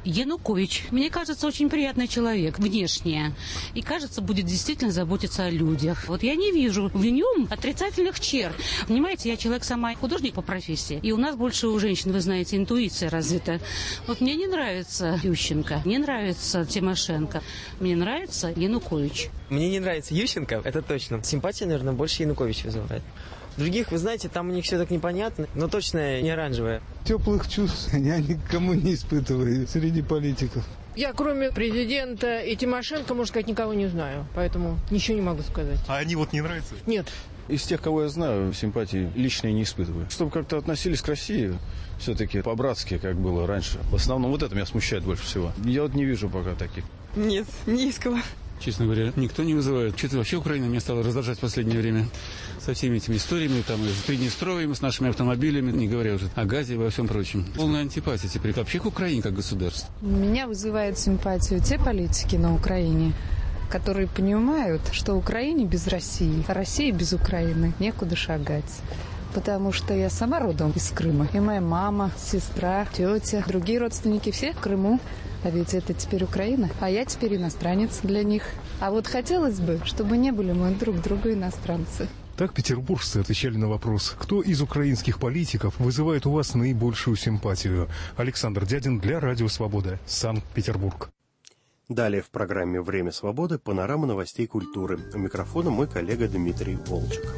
Янукович. Мне кажется, очень приятный человек внешне. И, кажется, будет действительно заботиться о людях. Вот я не вижу в нем отрицательных черт. Понимаете, я человек сама художник по профессии. И у нас больше у женщин, вы знаете, интуиция развита. Вот мне не нравится Ющенко, не нравится Тимошенко. Мне нравится Янукович. Мне не нравится Ющенко, это точно. Симпатия, наверное, больше Янукович вызывает. Других, вы знаете, там у них все так непонятно, но точно не оранжевое. Теплых чувств я никому не испытываю среди политиков. Я, кроме президента и Тимошенко, можно сказать, никого не знаю, поэтому ничего не могу сказать. А они вот не нравятся? Нет. Из тех, кого я знаю, симпатии лично не испытываю. Чтобы как-то относились к России, все-таки по-братски, как было раньше. В основном вот это меня смущает больше всего. Я вот не вижу пока таких. Нет, не из кого. Честно говоря, никто не вызывает. Что-то вообще Украина меня стала раздражать в последнее время. Со всеми этими историями, там, и с Приднестровьем, с нашими автомобилями, не говоря уже о газе и во всем прочем. Полная антипатия теперь вообще к Украине как государству. Меня вызывает симпатию те политики на Украине, которые понимают, что Украине без России, а России без Украины некуда шагать. Потому что я сама родом из Крыма. И моя мама, сестра, тетя, другие родственники все в Крыму. А ведь это теперь Украина, а я теперь иностранец для них. А вот хотелось бы, чтобы не были мы друг другу иностранцы. Так петербуржцы отвечали на вопрос, кто из украинских политиков вызывает у вас наибольшую симпатию. Александр Дядин для Радио Свобода, Санкт-Петербург. Далее в программе «Время свободы» панорама новостей культуры. У микрофона мой коллега Дмитрий Волчек.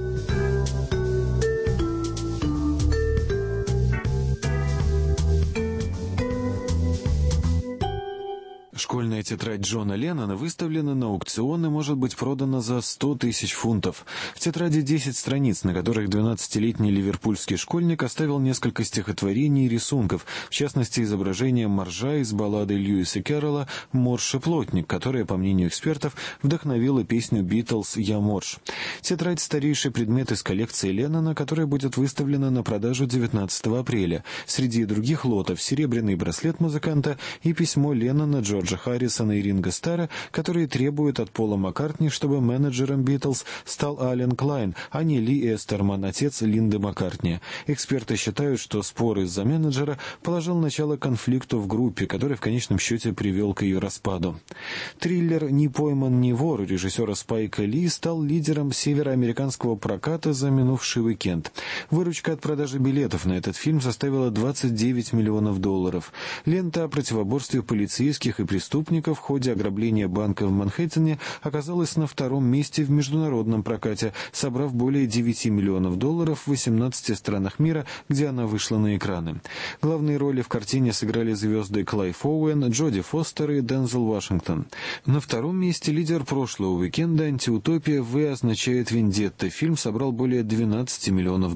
Школьная тетрадь Джона Леннона выставлена на аукцион и может быть продана за 100 тысяч фунтов. В тетради 10 страниц, на которых 12-летний ливерпульский школьник оставил несколько стихотворений и рисунков, в частности, изображение моржа из баллады Льюиса Кэрролла «Морж и плотник», которая, по мнению экспертов, вдохновила песню «Битлз» «Я морж». Тетрадь — старейший предмет из коллекции Леннона, которая будет выставлена на продажу 19 апреля. Среди других лотов — серебряный браслет музыканта и письмо Леннона Джорджа Харрисона и Ринго Старра, которые требуют от Пола Маккартни, чтобы менеджером «Битлз» стал Ален Клайн, а не Ли Эстерман, отец Линды Маккартни. Эксперты считают, что спор из-за менеджера положил начало конфликту в группе, который в конечном счете привел к ее распаду. Триллер «Не пойман, не вор» режиссера Спайка Ли стал лидером североамериканского проката за минувший уикенд. Выручка от продажи билетов на этот фильм составила $29 миллионов. Лента о противоборстве полицейских и преступников в ходе ограбления банка в Манхэттене оказалась на втором месте в международном прокате, собрав более $9 миллионов в 18 странах мира, где она вышла на экраны. Главные роли в картине сыграли звезды Клайв Оуэн, Джоди Фостер и Дензел Вашингтон. На втором месте лидер прошлого уикенда «Антиутопия В» означает «Вендетта». Фильм собрал более $12 миллионов.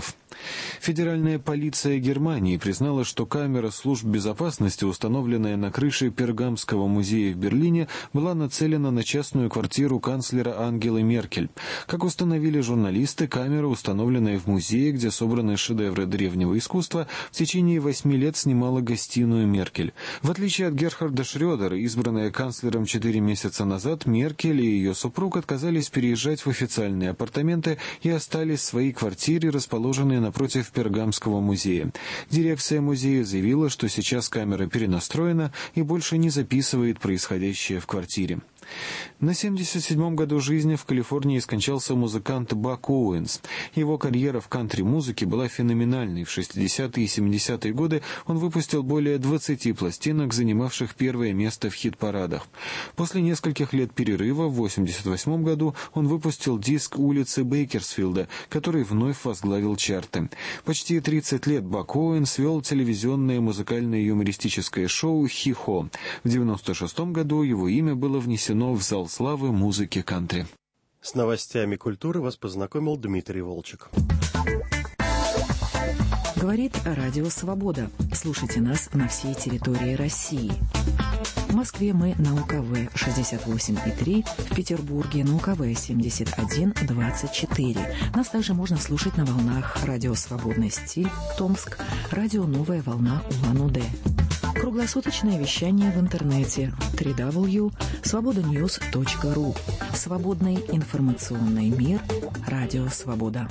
Федеральная полиция Германии признала, что камера служб безопасности, установленная на крыше Пергамского музея в Берлине, была нацелена на частную квартиру канцлера Ангелы Меркель. Как установили журналисты, камера, установленная в музее, где собраны шедевры древнего искусства, в течение 8 лет снимала гостиную Меркель. В отличие от Герхарда Шрёдера, избранная канцлером 4 месяца назад, Меркель и ее супруг отказались переезжать в официальные апартаменты и остались в своей квартире, расположенной напротив Пергамского музея. Дирекция музея заявила, что сейчас камера перенастроена и больше не записывает происходящее в квартире. На 77-м году жизни в Калифорнии скончался музыкант Бак Оуэнс. Его карьера в кантри-музыке была феноменальной. В 60-е и 70-е годы он выпустил более 20 пластинок, занимавших первое место в хит-парадах. После нескольких лет перерыва в 88-м году он выпустил диск «Улицы Бейкерсфилда», который вновь возглавил чарты. Почти 30 лет Бак Оуэнс вел телевизионное музыкальное юмористическое шоу «Хи-Хо». В 96-м году его имя было внесено в зал славы музыки кантри. С новостями культуры вас познакомил Дмитрий Волчек. Говорит Радио Свобода. Слушайте нас на всей территории России. В Москве мы на УКВ 68,3, в Петербурге на УКВ 71,24. Нас также можно слушать на волнах Радио Свободный стиль, Томск, Радио Новая волна Улан-Удэ. Круглосуточное вещание в интернете www.svobodanews.ru. Свободный информационный мир. Радио Свобода.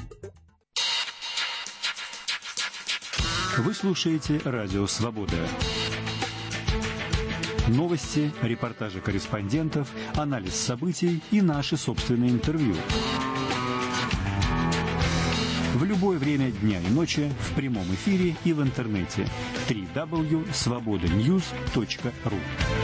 Вы слушаете Радио Свобода. Новости, репортажи корреспондентов, анализ событий и наши собственные интервью. В любое время дня и ночи, в прямом эфире и в интернете. www.svobodanews.ru.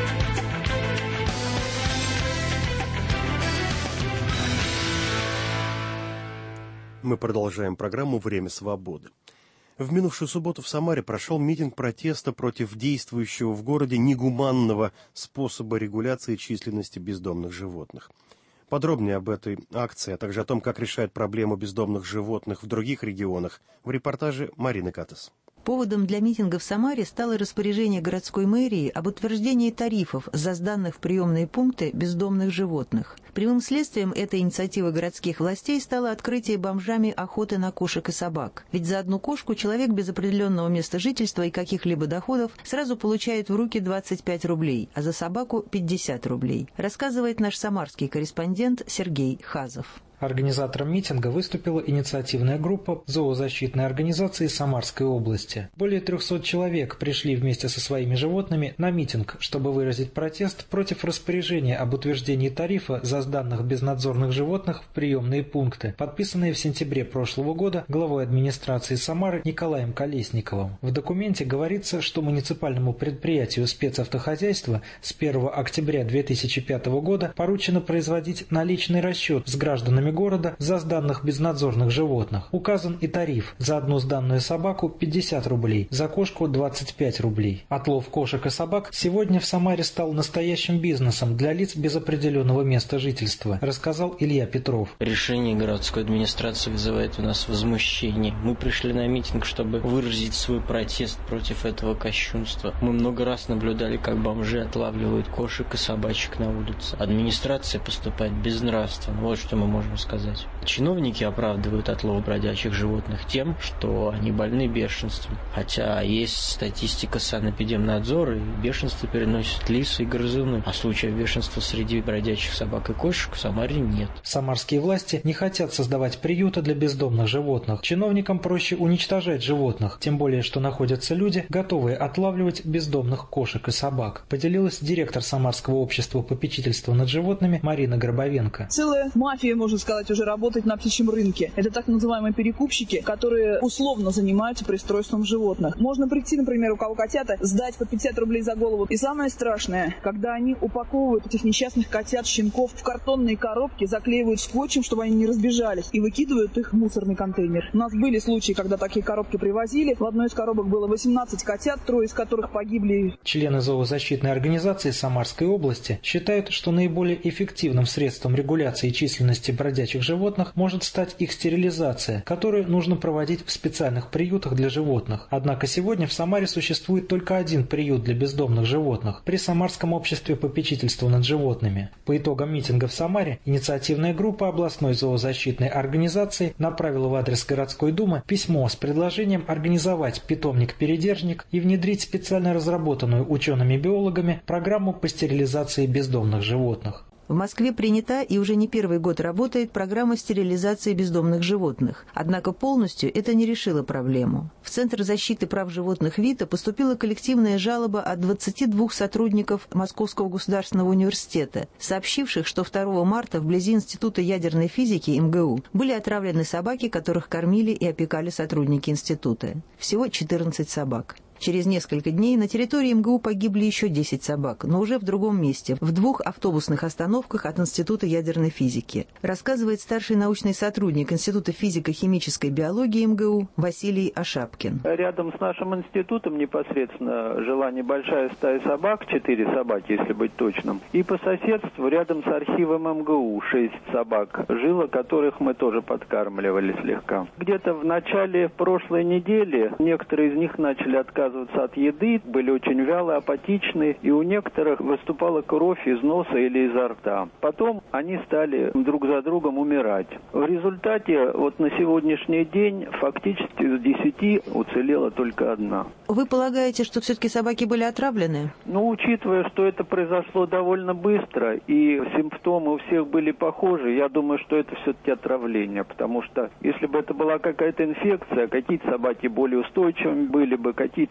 Мы продолжаем программу «Время свободы». В минувшую субботу в Самаре прошел митинг протеста против действующего в городе негуманного способа регуляции численности бездомных животных. Подробнее об этой акции, а также о том, как решают проблему бездомных животных в других регионах, в репортаже Марины Катас. Поводом для митинга в Самаре стало распоряжение городской мэрии об утверждении тарифов за сданных в приемные пункты бездомных животных. Прямым следствием этой инициативы городских властей стало открытие бомжами охоты на кошек и собак. Ведь за одну кошку человек без определенного места жительства и каких-либо доходов сразу получает в руки 25 рублей, а за собаку 50 рублей, рассказывает наш самарский корреспондент Сергей Хазов. Организатором митинга выступила инициативная группа зоозащитной организации Самарской области. Более 300 человек пришли вместе со своими животными на митинг, чтобы выразить протест против распоряжения об утверждении тарифа за сданных безнадзорных животных в приемные пункты, подписанные в сентябре прошлого года главой администрации Самары Николаем Колесниковым. В документе говорится, что муниципальному предприятию спецавтохозяйства с 1 октября 2005 года поручено производить наличный расчет с гражданами города за сданных безнадзорных животных. Указан и тариф: за одну сданную собаку 50 рублей, за кошку 25 рублей. Отлов кошек и собак сегодня в Самаре стал настоящим бизнесом для лиц без определенного места жительства, рассказал Илья Петров. Решение городской администрации вызывает у нас возмущение. Мы пришли на митинг, чтобы выразить свой протест против этого кощунства. Мы много раз наблюдали, как бомжи отлавливают кошек и собачек на улице. Администрация поступает безнравственно. Вот что мы можем сказать. Чиновники оправдывают отлов бродячих животных тем, что они больны бешенством. Хотя есть статистика Санэпидемнадзора, и бешенство переносят лисы и грызуны, а случаев бешенства среди бродячих собак и кошек в Самаре нет. Самарские власти не хотят создавать приюты для бездомных животных. Чиновникам проще уничтожать животных, тем более, что находятся люди, готовые отлавливать бездомных кошек и собак, поделилась директор Самарского общества попечительства над животными Марина Гробовенко. Целая мафия, можно сказать, уже работать на птичьем рынке. Это так называемые перекупщики, которые условно занимаются пристройством животных. Можно прийти, например, у кого котята, сдать по 50 рублей за голову. И самое страшное, когда они упаковывают этих несчастных котят, щенков в картонные коробки, заклеивают скотчем, чтобы они не разбежались, и выкидывают их в мусорный контейнер. У нас были случаи, когда такие коробки привозили. В одной из коробок было 18 котят, 3 из которых погибли. Члены зоозащитной организации Самарской области считают, что наиболее эффективным средством регуляции численности бродячих животных может стать их стерилизация, которую нужно проводить в специальных приютах для животных. Однако сегодня в Самаре существует только один приют для бездомных животных при Самарском обществе попечительства над животными. По итогам митинга в Самаре инициативная группа областной зоозащитной организации направила в адрес городской думы письмо с предложением организовать питомник-передержник и внедрить специально разработанную учеными-биологами программу по стерилизации бездомных животных. В Москве принята и уже не первый год работает программа стерилизации бездомных животных. Однако полностью это не решило проблему. В Центр защиты прав животных ВИТА поступила коллективная жалоба от 22 сотрудников Московского государственного университета, сообщивших, что 2 марта вблизи Института ядерной физики МГУ были отравлены собаки, которых кормили и опекали сотрудники института. Всего 14 собак. Через несколько дней на территории МГУ погибли еще 10 собак, но уже в другом месте, в 2 автобусных остановках от Института ядерной физики, рассказывает старший научный сотрудник Института физико-химической биологии МГУ Василий Ашапкин. Рядом с нашим институтом непосредственно жила небольшая стая собак, 4 собаки, если быть точным, и по соседству рядом с архивом МГУ 6 собак жило, которых мы тоже подкармливали слегка. Где-то в начале прошлой недели некоторые из них начали отказываться от еды, были очень вялые, апатичные, и у некоторых выступала кровь из носа или изо рта. Потом они стали друг за другом умирать. В результате вот на сегодняшний день фактически из 10 уцелела только 1. Вы полагаете, что все-таки собаки были отравлены? Ну, учитывая, что это произошло довольно быстро, и симптомы у всех были похожи, я думаю, что это все-таки отравление, потому что если бы это была какая-то инфекция, какие-то собаки более устойчивыми были бы, какие-то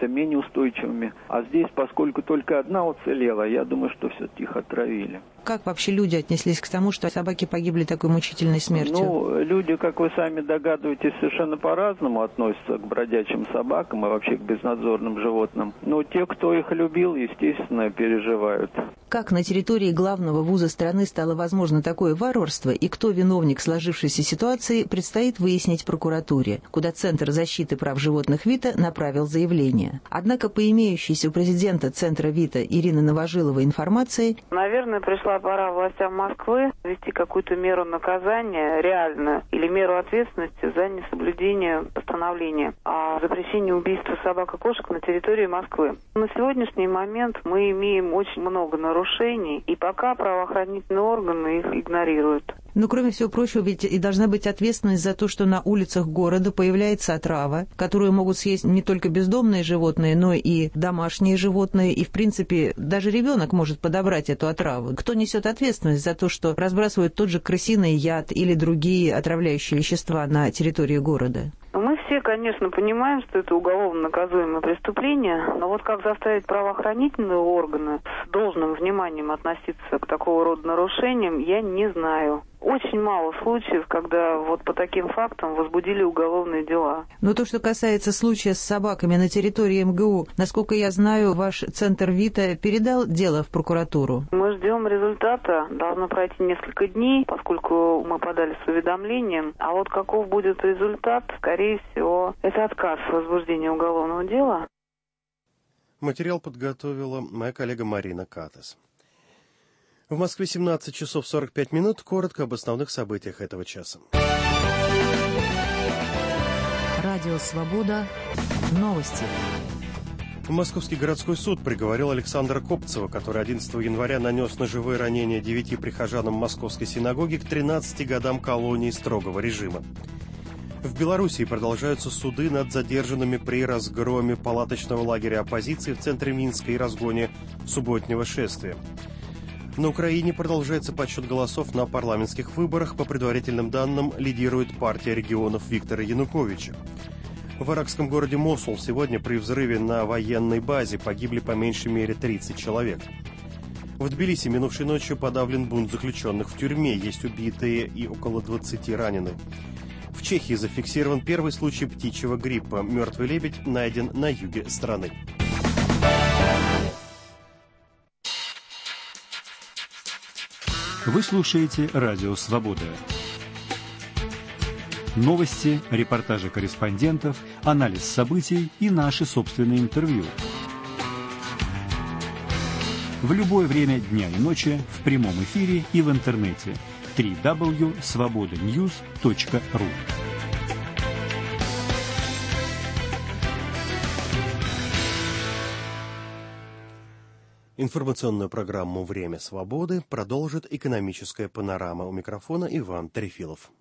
менее устойчивыми. А здесь, поскольку только одна уцелела, я думаю, что все-таки их отравили. Как вообще люди отнеслись к тому, что собаки погибли такой мучительной смертью? Ну, люди, как вы сами догадываетесь, совершенно по-разному относятся к бродячим собакам и вообще к безнадзорным животным. Но те, кто их любил, естественно, переживают. Как на территории главного вуза страны стало возможно такое варварство и кто виновник сложившейся ситуации, предстоит выяснить прокуратуре, куда Центр защиты прав животных ВИТА направил заявление. Однако по имеющейся у президента Центра ВИТА Ирины Новожиловой информации... Наверное, пришла пора властям Москвы ввести какую-то меру наказания реальную или меру ответственности за несоблюдение постановления о запрещении убийства собак и кошек на территории Москвы. На сегодняшний момент мы имеем очень много нарушений, и пока правоохранительные органы их игнорируют. Но, кроме всего прочего, ведь и должна быть ответственность за то, что на улицах города появляется отрава, которую могут съесть не только бездомные животные, но и домашние животные, и, в принципе, даже ребенок может подобрать эту отраву. Кто несет ответственность за то, что разбрасывают тот же крысиный яд или другие отравляющие вещества на территории города? Мы все, конечно, понимаем, что это уголовно наказуемое преступление, но вот как заставить правоохранительные органы с должным вниманием относиться к такого рода нарушениям, я не знаю. Очень мало случаев, когда вот по таким фактам возбудили уголовные дела. Но то, что касается случая с собаками на территории МГУ, насколько я знаю, ваш Центр ВИТА передал дело в прокуратуру? Мы ждем результата. Должно пройти несколько дней, поскольку мы подали с уведомлением. А вот каков будет результат, скорее всего, это отказ в возбуждении уголовного дела. Материал подготовила моя коллега Марина Катас. В Москве 17 часов 45 минут. Коротко об основных событиях этого часа. Радио «Свобода». Новости. Московский городской суд приговорил Александра Копцева, который 11 января нанес ножевые ранения 9 прихожанам Московской синагоги, к 13 годам колонии строгого режима. В Белоруссии продолжаются суды над задержанными при разгроме палаточного лагеря оппозиции в центре Минска и разгоне субботнего шествия. На Украине продолжается подсчет голосов на парламентских выборах. По предварительным данным, лидирует партия регионов Виктора Януковича. В иракском городе Мосул сегодня при взрыве на военной базе погибли по меньшей мере 30 человек. В Тбилиси минувшей ночью подавлен бунт заключенных в тюрьме. Есть убитые и около 20 ранены. В Чехии зафиксирован первый случай птичьего гриппа. Мертвый лебедь найден на юге страны. Вы слушаете «Радио Свобода». Новости, репортажи корреспондентов, анализ событий и наши собственные интервью. В любое время дня и ночи, в прямом эфире и в интернете. www.svobodanews.ru. Информационную программу «Время свободы» продолжит экономическая панорама. У микрофона Иван Трефилов.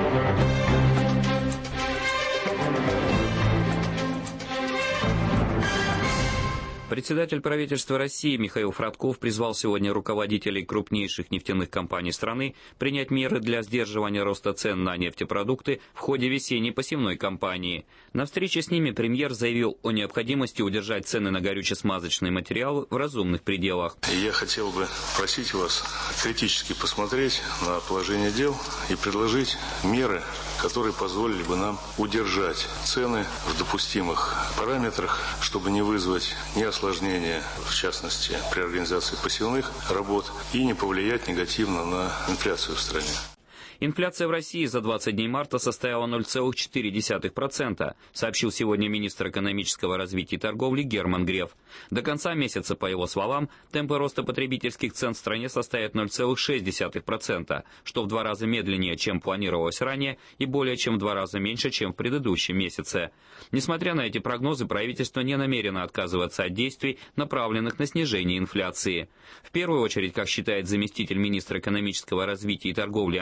Председатель правительства России Михаил Фродков призвал сегодня руководителей крупнейших нефтяных компаний страны принять меры для сдерживания роста цен на нефтепродукты в ходе весенней посевной кампании. На встрече с ними премьер заявил о необходимости удержать цены на горюче-смазочные материалы в разумных пределах. Я хотел бы просить вас критически посмотреть на положение дел и предложить меры, которые позволили бы нам удержать цены в допустимых параметрах, чтобы не вызвать ни осложнения, в частности, при организации посевных работ, и не повлиять негативно на инфляцию в стране. Инфляция в России за 20 дней марта составила 0,4%, сообщил сегодня министр экономического развития и торговли Герман Греф. До конца месяца, по его словам, темпы роста потребительских цен в стране составят 0,6%, что в 2 раза медленнее, чем планировалось ранее, и более чем в 2 раза меньше, чем в предыдущем месяце. Несмотря на эти прогнозы, правительство не намерено отказываться от действий, направленных на снижение инфляции. В первую очередь, как считает заместитель министра экономического развития и торговли Андрей Белов,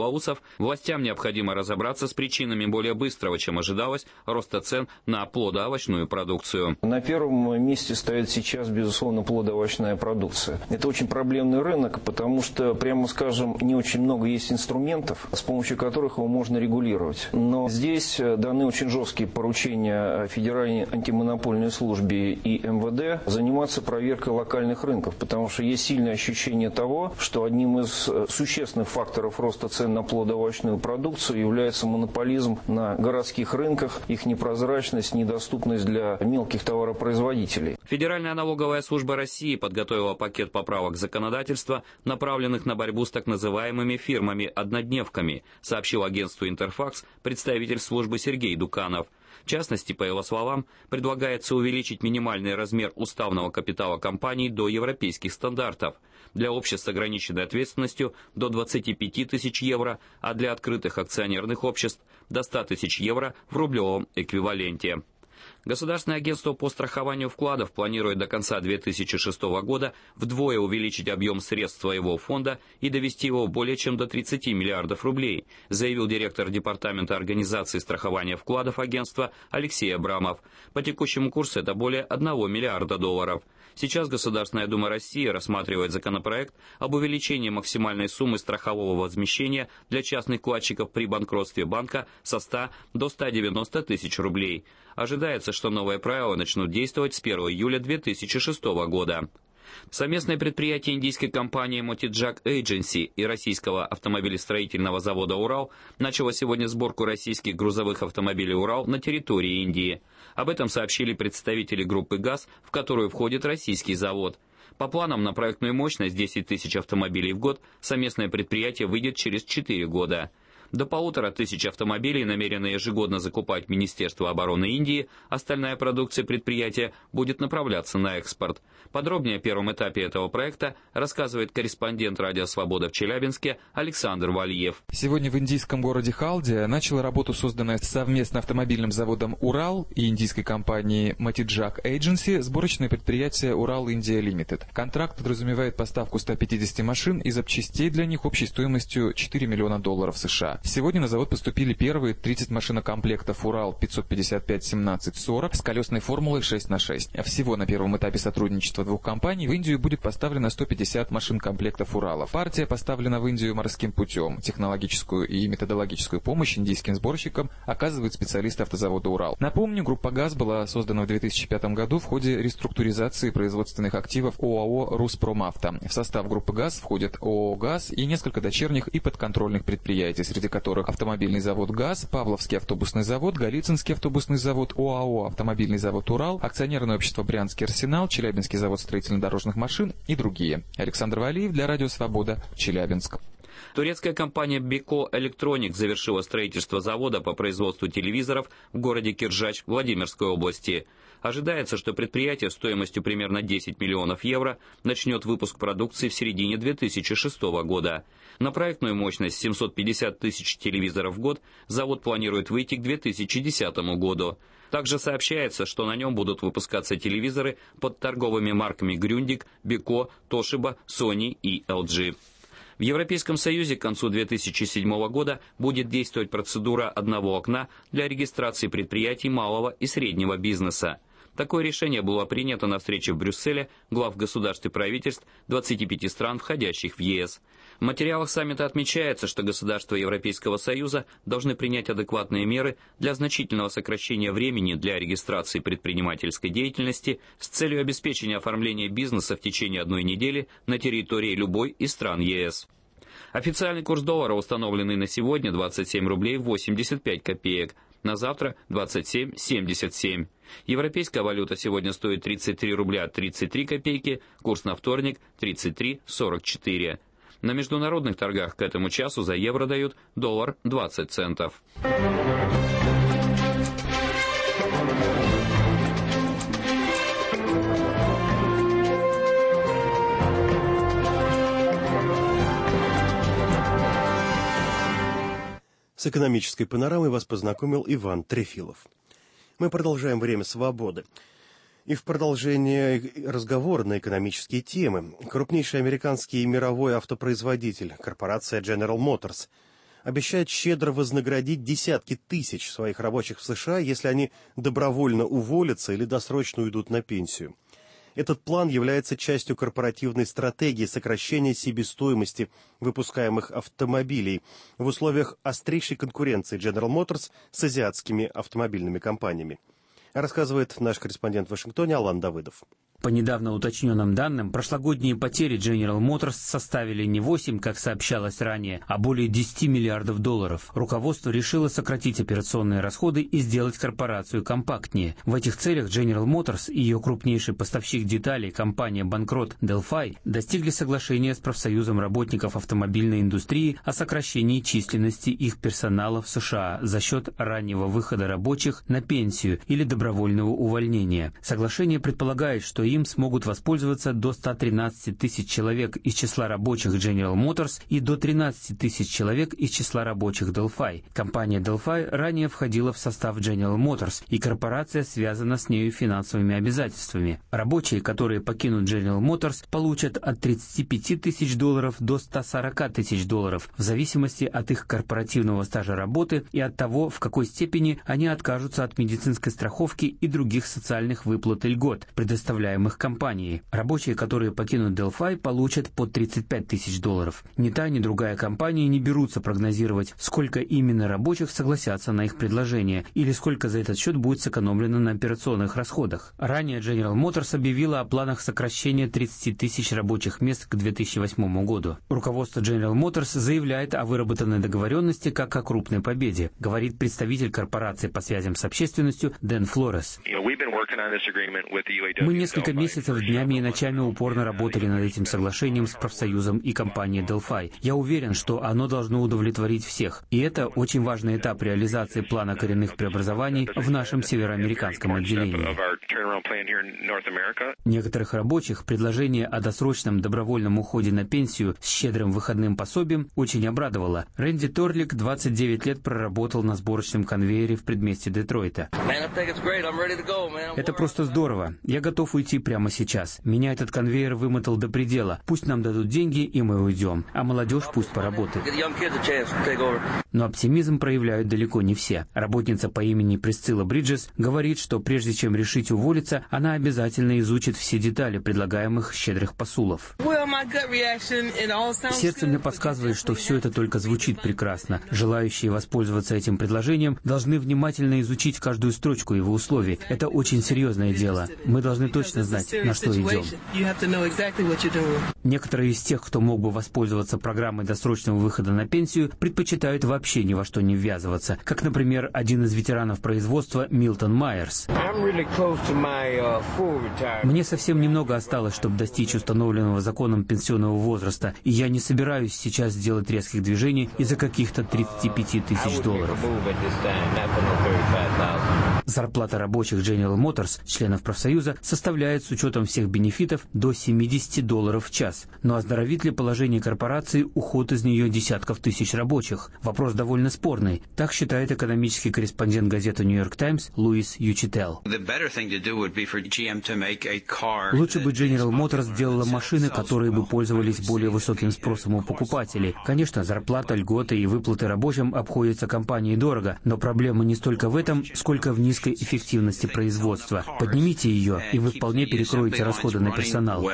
Белоусов, властям необходимо разобраться с причинами более быстрого, чем ожидалось, роста цен на плодоовощную продукцию. На первом месте стоит сейчас, безусловно, плодоовощная продукция. Это очень проблемный рынок, потому что, прямо скажем, не очень много есть инструментов, с помощью которых его можно регулировать. Но здесь даны очень жесткие поручения Федеральной антимонопольной службе и МВД заниматься проверкой локальных рынков, потому что есть сильное ощущение того, что одним из существенных факторов роста цен на плодоовощную продукцию является монополизм на городских рынках, их непрозрачность, недоступность для мелких товаропроизводителей. Федеральная налоговая служба России подготовила пакет поправок законодательства, направленных на борьбу с так называемыми фирмами-однодневками, сообщил агентству «Интерфакс» представитель службы Сергей Дуканов. В частности, по его словам, предлагается увеличить минимальный размер уставного капитала компаний до европейских стандартов. Для обществ с ограниченной ответственностью до 25 тысяч евро, а для открытых акционерных обществ до 100 тысяч евро в рублевом эквиваленте. Государственное агентство по страхованию вкладов планирует до конца 2006 года вдвое увеличить объем средств своего фонда и довести его более чем до 30 миллиардов рублей, заявил директор Департамента организации страхования вкладов агентства Алексей Абрамов. По текущему курсу это более 1 миллиарда долларов. Сейчас Государственная Дума России рассматривает законопроект об увеличении максимальной суммы страхового возмещения для частных вкладчиков при банкротстве банка со 100 до 190 тысяч рублей. Ожидается, что новые правила начнут действовать с 1 июля 2006 года. Совместное предприятие индийской компании Motijak Agency и российского автомобилестроительного завода «Урал» начало сегодня сборку российских грузовых автомобилей «Урал» на территории Индии. Об этом сообщили представители группы «ГАЗ», в которую входит российский завод. По планам на проектную мощность 10 тысяч автомобилей в год совместное предприятие выйдет через 4 года. До 1500 автомобилей намерено ежегодно закупать Министерство обороны Индии, остальная продукция предприятия будет направляться на экспорт. Подробнее о первом этапе этого проекта рассказывает корреспондент «Радио Свобода» в Челябинске Александр Вальев. Сегодня в индийском городе Халдия начала работу созданная совместно автомобильным заводом «Урал» и индийской компанией Motijak Agency сборочное предприятие «Урал Индия Лимитед». Контракт подразумевает поставку 150 машин и запчастей для них общей стоимостью $4 миллиона США. Сегодня на завод поступили первые 30 машинокомплектов «Урал» 555-17-40 с колесной формулой 6х6. Всего на первом этапе сотрудничества двух компаний в Индию будет поставлено 150 машин-комплектов «Уралов». Партия поставлена в Индию морским путем. Технологическую и методологическую помощь индийским сборщикам оказывают специалисты автозавода «Урал». Напомню, группа «ГАЗ» была создана в 2005 году в ходе реструктуризации производственных активов ОАО «Руспромавто». В состав группы «ГАЗ» входят ООО «ГАЗ» и несколько дочерних и подконтрольных предприятий, среди которых автомобильный завод «ГАЗ», Павловский автобусный завод, Голицынский автобусный завод, ОАО «Автомобильный завод «Урал», акционерное общество «Брянский арсенал», Челябинский завод строительно-дорожных машин и другие. Александр Валиев для Радио Свобода, Челябинск. Турецкая компания Beko Electronic завершила строительство завода по производству телевизоров в городе Киржач Владимирской области. Ожидается, что предприятие стоимостью примерно 10 миллионов евро начнет выпуск продукции в середине 2006 года. На проектную мощность 750 тысяч телевизоров в год завод планирует выйти к 2010 году. Также сообщается, что на нем будут выпускаться телевизоры под торговыми марками Grundig, Beko, Toshiba, Sony и LG. В Европейском Союзе к концу 2007 года будет действовать процедура одного окна для регистрации предприятий малого и среднего бизнеса. Такое решение было принято на встрече в Брюсселе глав государств и правительств 25 стран, входящих в ЕС. В материалах саммита отмечается, что государства Европейского Союза должны принять адекватные меры для значительного сокращения времени для регистрации предпринимательской деятельности с целью обеспечения оформления бизнеса в течение 1 недели на территории любой из стран ЕС. Официальный курс доллара, установленный на сегодня, 27 рублей 85 копеек. На завтра 27,77. Европейская валюта сегодня стоит 33 рубля 33 копейки, курс на вторник 33,44. На международных торгах к этому часу за евро дают доллар 20 центов. С экономической панорамой вас познакомил Иван Трефилов. Мы продолжаем «Время свободы». И в продолжение разговора на экономические темы. Крупнейший американский и мировой автопроизводитель, корпорация General Motors, обещает щедро вознаградить десятки тысяч своих рабочих в США, если они добровольно уволятся или досрочно уйдут на пенсию. Этот план является частью корпоративной стратегии сокращения себестоимости выпускаемых автомобилей в условиях острейшей конкуренции General Motors с азиатскими автомобильными компаниями. Рассказывает наш корреспондент в Вашингтоне Алан Давыдов. По недавно уточненным данным, прошлогодние потери General Motors составили не 8, как сообщалось ранее, а более 10 миллиардов долларов. Руководство решило сократить операционные расходы и сделать корпорацию компактнее. В этих целях General Motors и ее крупнейший поставщик деталей, компания-банкрот Delphi, достигли соглашения с профсоюзом работников автомобильной индустрии о сокращении численности их персонала в США за счет раннего выхода рабочих на пенсию или добровольного увольнения. Соглашение предполагает, что им смогут воспользоваться до 113 тысяч человек из числа рабочих General Motors и до 13 тысяч человек из числа рабочих Delphi. Компания Delphi ранее входила в состав General Motors, и корпорация связана с нею финансовыми обязательствами. Рабочие, которые покинут General Motors, получат от 35 тысяч долларов до 140 тысяч долларов, в зависимости от их корпоративного стажа работы и от того, в какой степени они откажутся от медицинской страховки и других социальных выплат и льгот, предоставляемых компанией. Рабочие, которые покинут Delphi, получат по 35 тысяч долларов. Ни та, ни другая компания не берутся прогнозировать, сколько именно рабочих согласятся на их предложение или сколько за этот счет будет сэкономлено на операционных расходах. Ранее General Motors объявила о планах сокращения 30 тысяч рабочих мест к 2008 году. Руководство General Motors заявляет о выработанной договоренности как о крупной победе, говорит представитель корпорации по связям с общественностью Дэн Флорес. Мы несколько месяцев днями и ночами упорно работали над этим соглашением с профсоюзом и компанией Delphi. Я уверен, что оно должно удовлетворить всех. И это очень важный этап реализации плана коренных преобразований в нашем североамериканском отделении. Некоторых рабочих предложение о досрочном добровольном уходе на пенсию с щедрым выходным пособием очень обрадовало. Рэнди Торлик 29 лет проработал на сборочном конвейере в предместье Детройта. Это просто здорово. Я готов уйти прямо сейчас. Меня этот конвейер вымотал до предела. Пусть нам дадут деньги, и мы уйдем. А молодежь пусть поработает. Но оптимизм проявляют далеко не все. Работница по имени Присцилла Бриджес говорит, что прежде чем решить уволиться, она обязательно изучит все детали предлагаемых щедрых посулов. Сердце мне подсказывает, что все это только звучит прекрасно. Желающие воспользоваться этим предложением должны внимательно изучить каждую строчку его условий. Это очень серьезное дело. Мы должны точно знать, на что идем. Некоторые из тех, кто мог бы воспользоваться программой досрочного выхода на пенсию, предпочитают вообще ни во что не ввязываться, как, например, один из ветеранов производства Милтон Майерс. Мне совсем немного осталось, чтобы достичь установленного законом пенсионного возраста, и я не собираюсь сейчас делать резких движений из-за каких-то 35 тысяч долларов. Зарплата рабочих General Motors, членов профсоюза, составляет с учетом всех бенефитов до $70 в час. Но оздоровит ли положение корпорации уход из нее десятков тысяч рабочих? Вопрос довольно спорный. Так считает экономический корреспондент газеты New York Times Луис Ючител. Лучше бы General Motors сделала машины, которые бы пользовались более высоким спросом у покупателей. Конечно, зарплата, льготы и выплаты рабочим обходятся компании дорого, но проблема не столько в этом, сколько в низкой эффективности производства. Поднимите ее, и вы вполне перекроете расходы на персонал.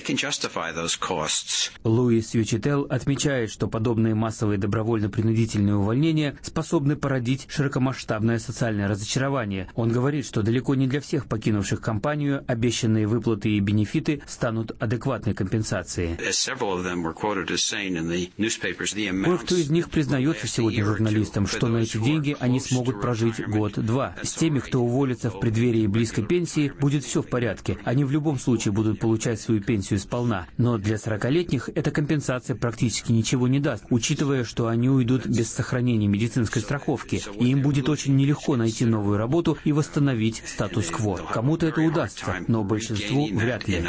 Луис Ючител отмечает, что подобные массовые добровольно-принудительные увольнения способны породить широкомасштабное социальное разочарование. Он говорит, что далеко не для всех покинувших компанию обещанные выплаты и бенефиты станут адекватной компенсацией. Кое-кто из них признается сегодня журналистам, что на эти деньги они смогут прожить год-два. С теми, кто уволится в преддверии близкой пенсии, будет все в порядке. Они в любом случае будут получать свою пенсию сполна. Но для 40-летних эта компенсация практически ничего не даст, учитывая, что они уйдут без сохранения медицинской страховки, и им будет очень нелегко найти новую работу и восстановить статус-кво. Кому-то это удастся, но большинству вряд ли.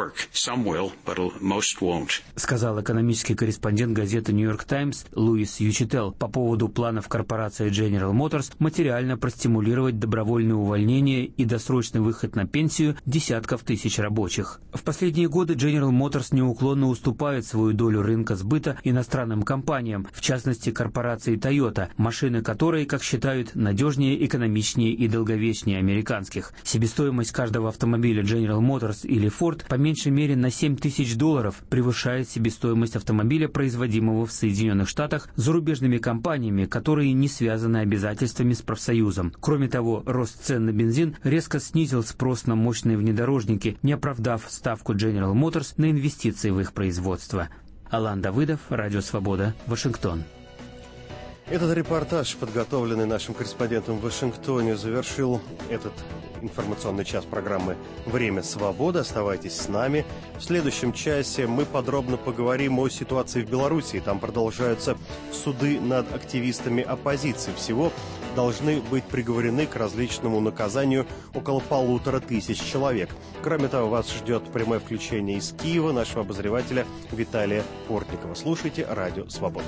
Сказал экономический корреспондент газеты New York Times Луис Ючител по поводу планов корпорации General Motors материально простимулировать добровольное увольнение и досрочный выход на пенсию десятков десятков тысяч рабочих. В последние годы General Motors неуклонно уступает свою долю рынка сбыта иностранным компаниям, в частности корпорации Toyota, машины которой, как считают, надежнее, экономичнее и долговечнее американских. Себестоимость каждого автомобиля General Motors или Ford по меньшей мере на $7 тысяч превышает себестоимость автомобиля, производимого в Соединенных Штатах зарубежными компаниями, которые не связаны обязательствами с профсоюзом. Кроме того, рост цен на бензин резко снизил спрос на мощные внедорожники, не оправдав ставку General Motors на инвестиции в их производство. Алан Давыдов, Радио Свобода, Вашингтон. Этот репортаж, подготовленный нашим корреспондентом в Вашингтоне, завершил этот информационный час программы «Время свободы». Оставайтесь с нами. В следующем часе мы подробно поговорим о ситуации в Беларуси. Там продолжаются суды над активистами оппозиции. Всего должны быть приговорены к различному наказанию около 1500 человек. Кроме того, вас ждет прямое включение из Киева нашего обозревателя Виталия Портникова. Слушайте «Радио Свобода».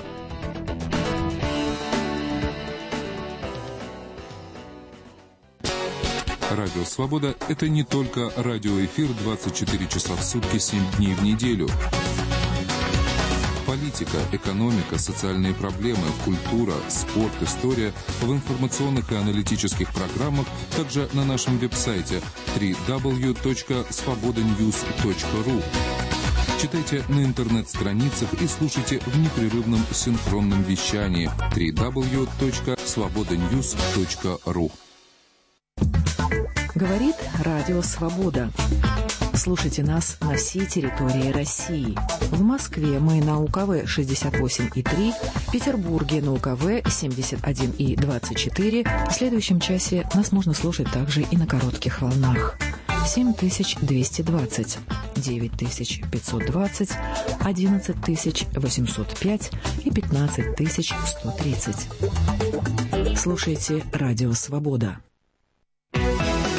Радио «Свобода» — это не только радиоэфир 24 часа в сутки, 7 дней в неделю. Политика, экономика, социальные проблемы, культура, спорт, история в информационных и аналитических программах, также на нашем веб-сайте www.svobodanews.ru. Читайте на интернет-страницах и слушайте в непрерывном синхронном вещании www.svobodanews.ru. Говорит Радио Свобода. Слушайте нас на всей территории России. В Москве мы на УКВ 68,3, в Петербурге на УКВ 71,24. В следующем часе нас можно слушать также и на коротких волнах. 7220, 9520, 11805 и 15130. Слушайте Радио Свобода.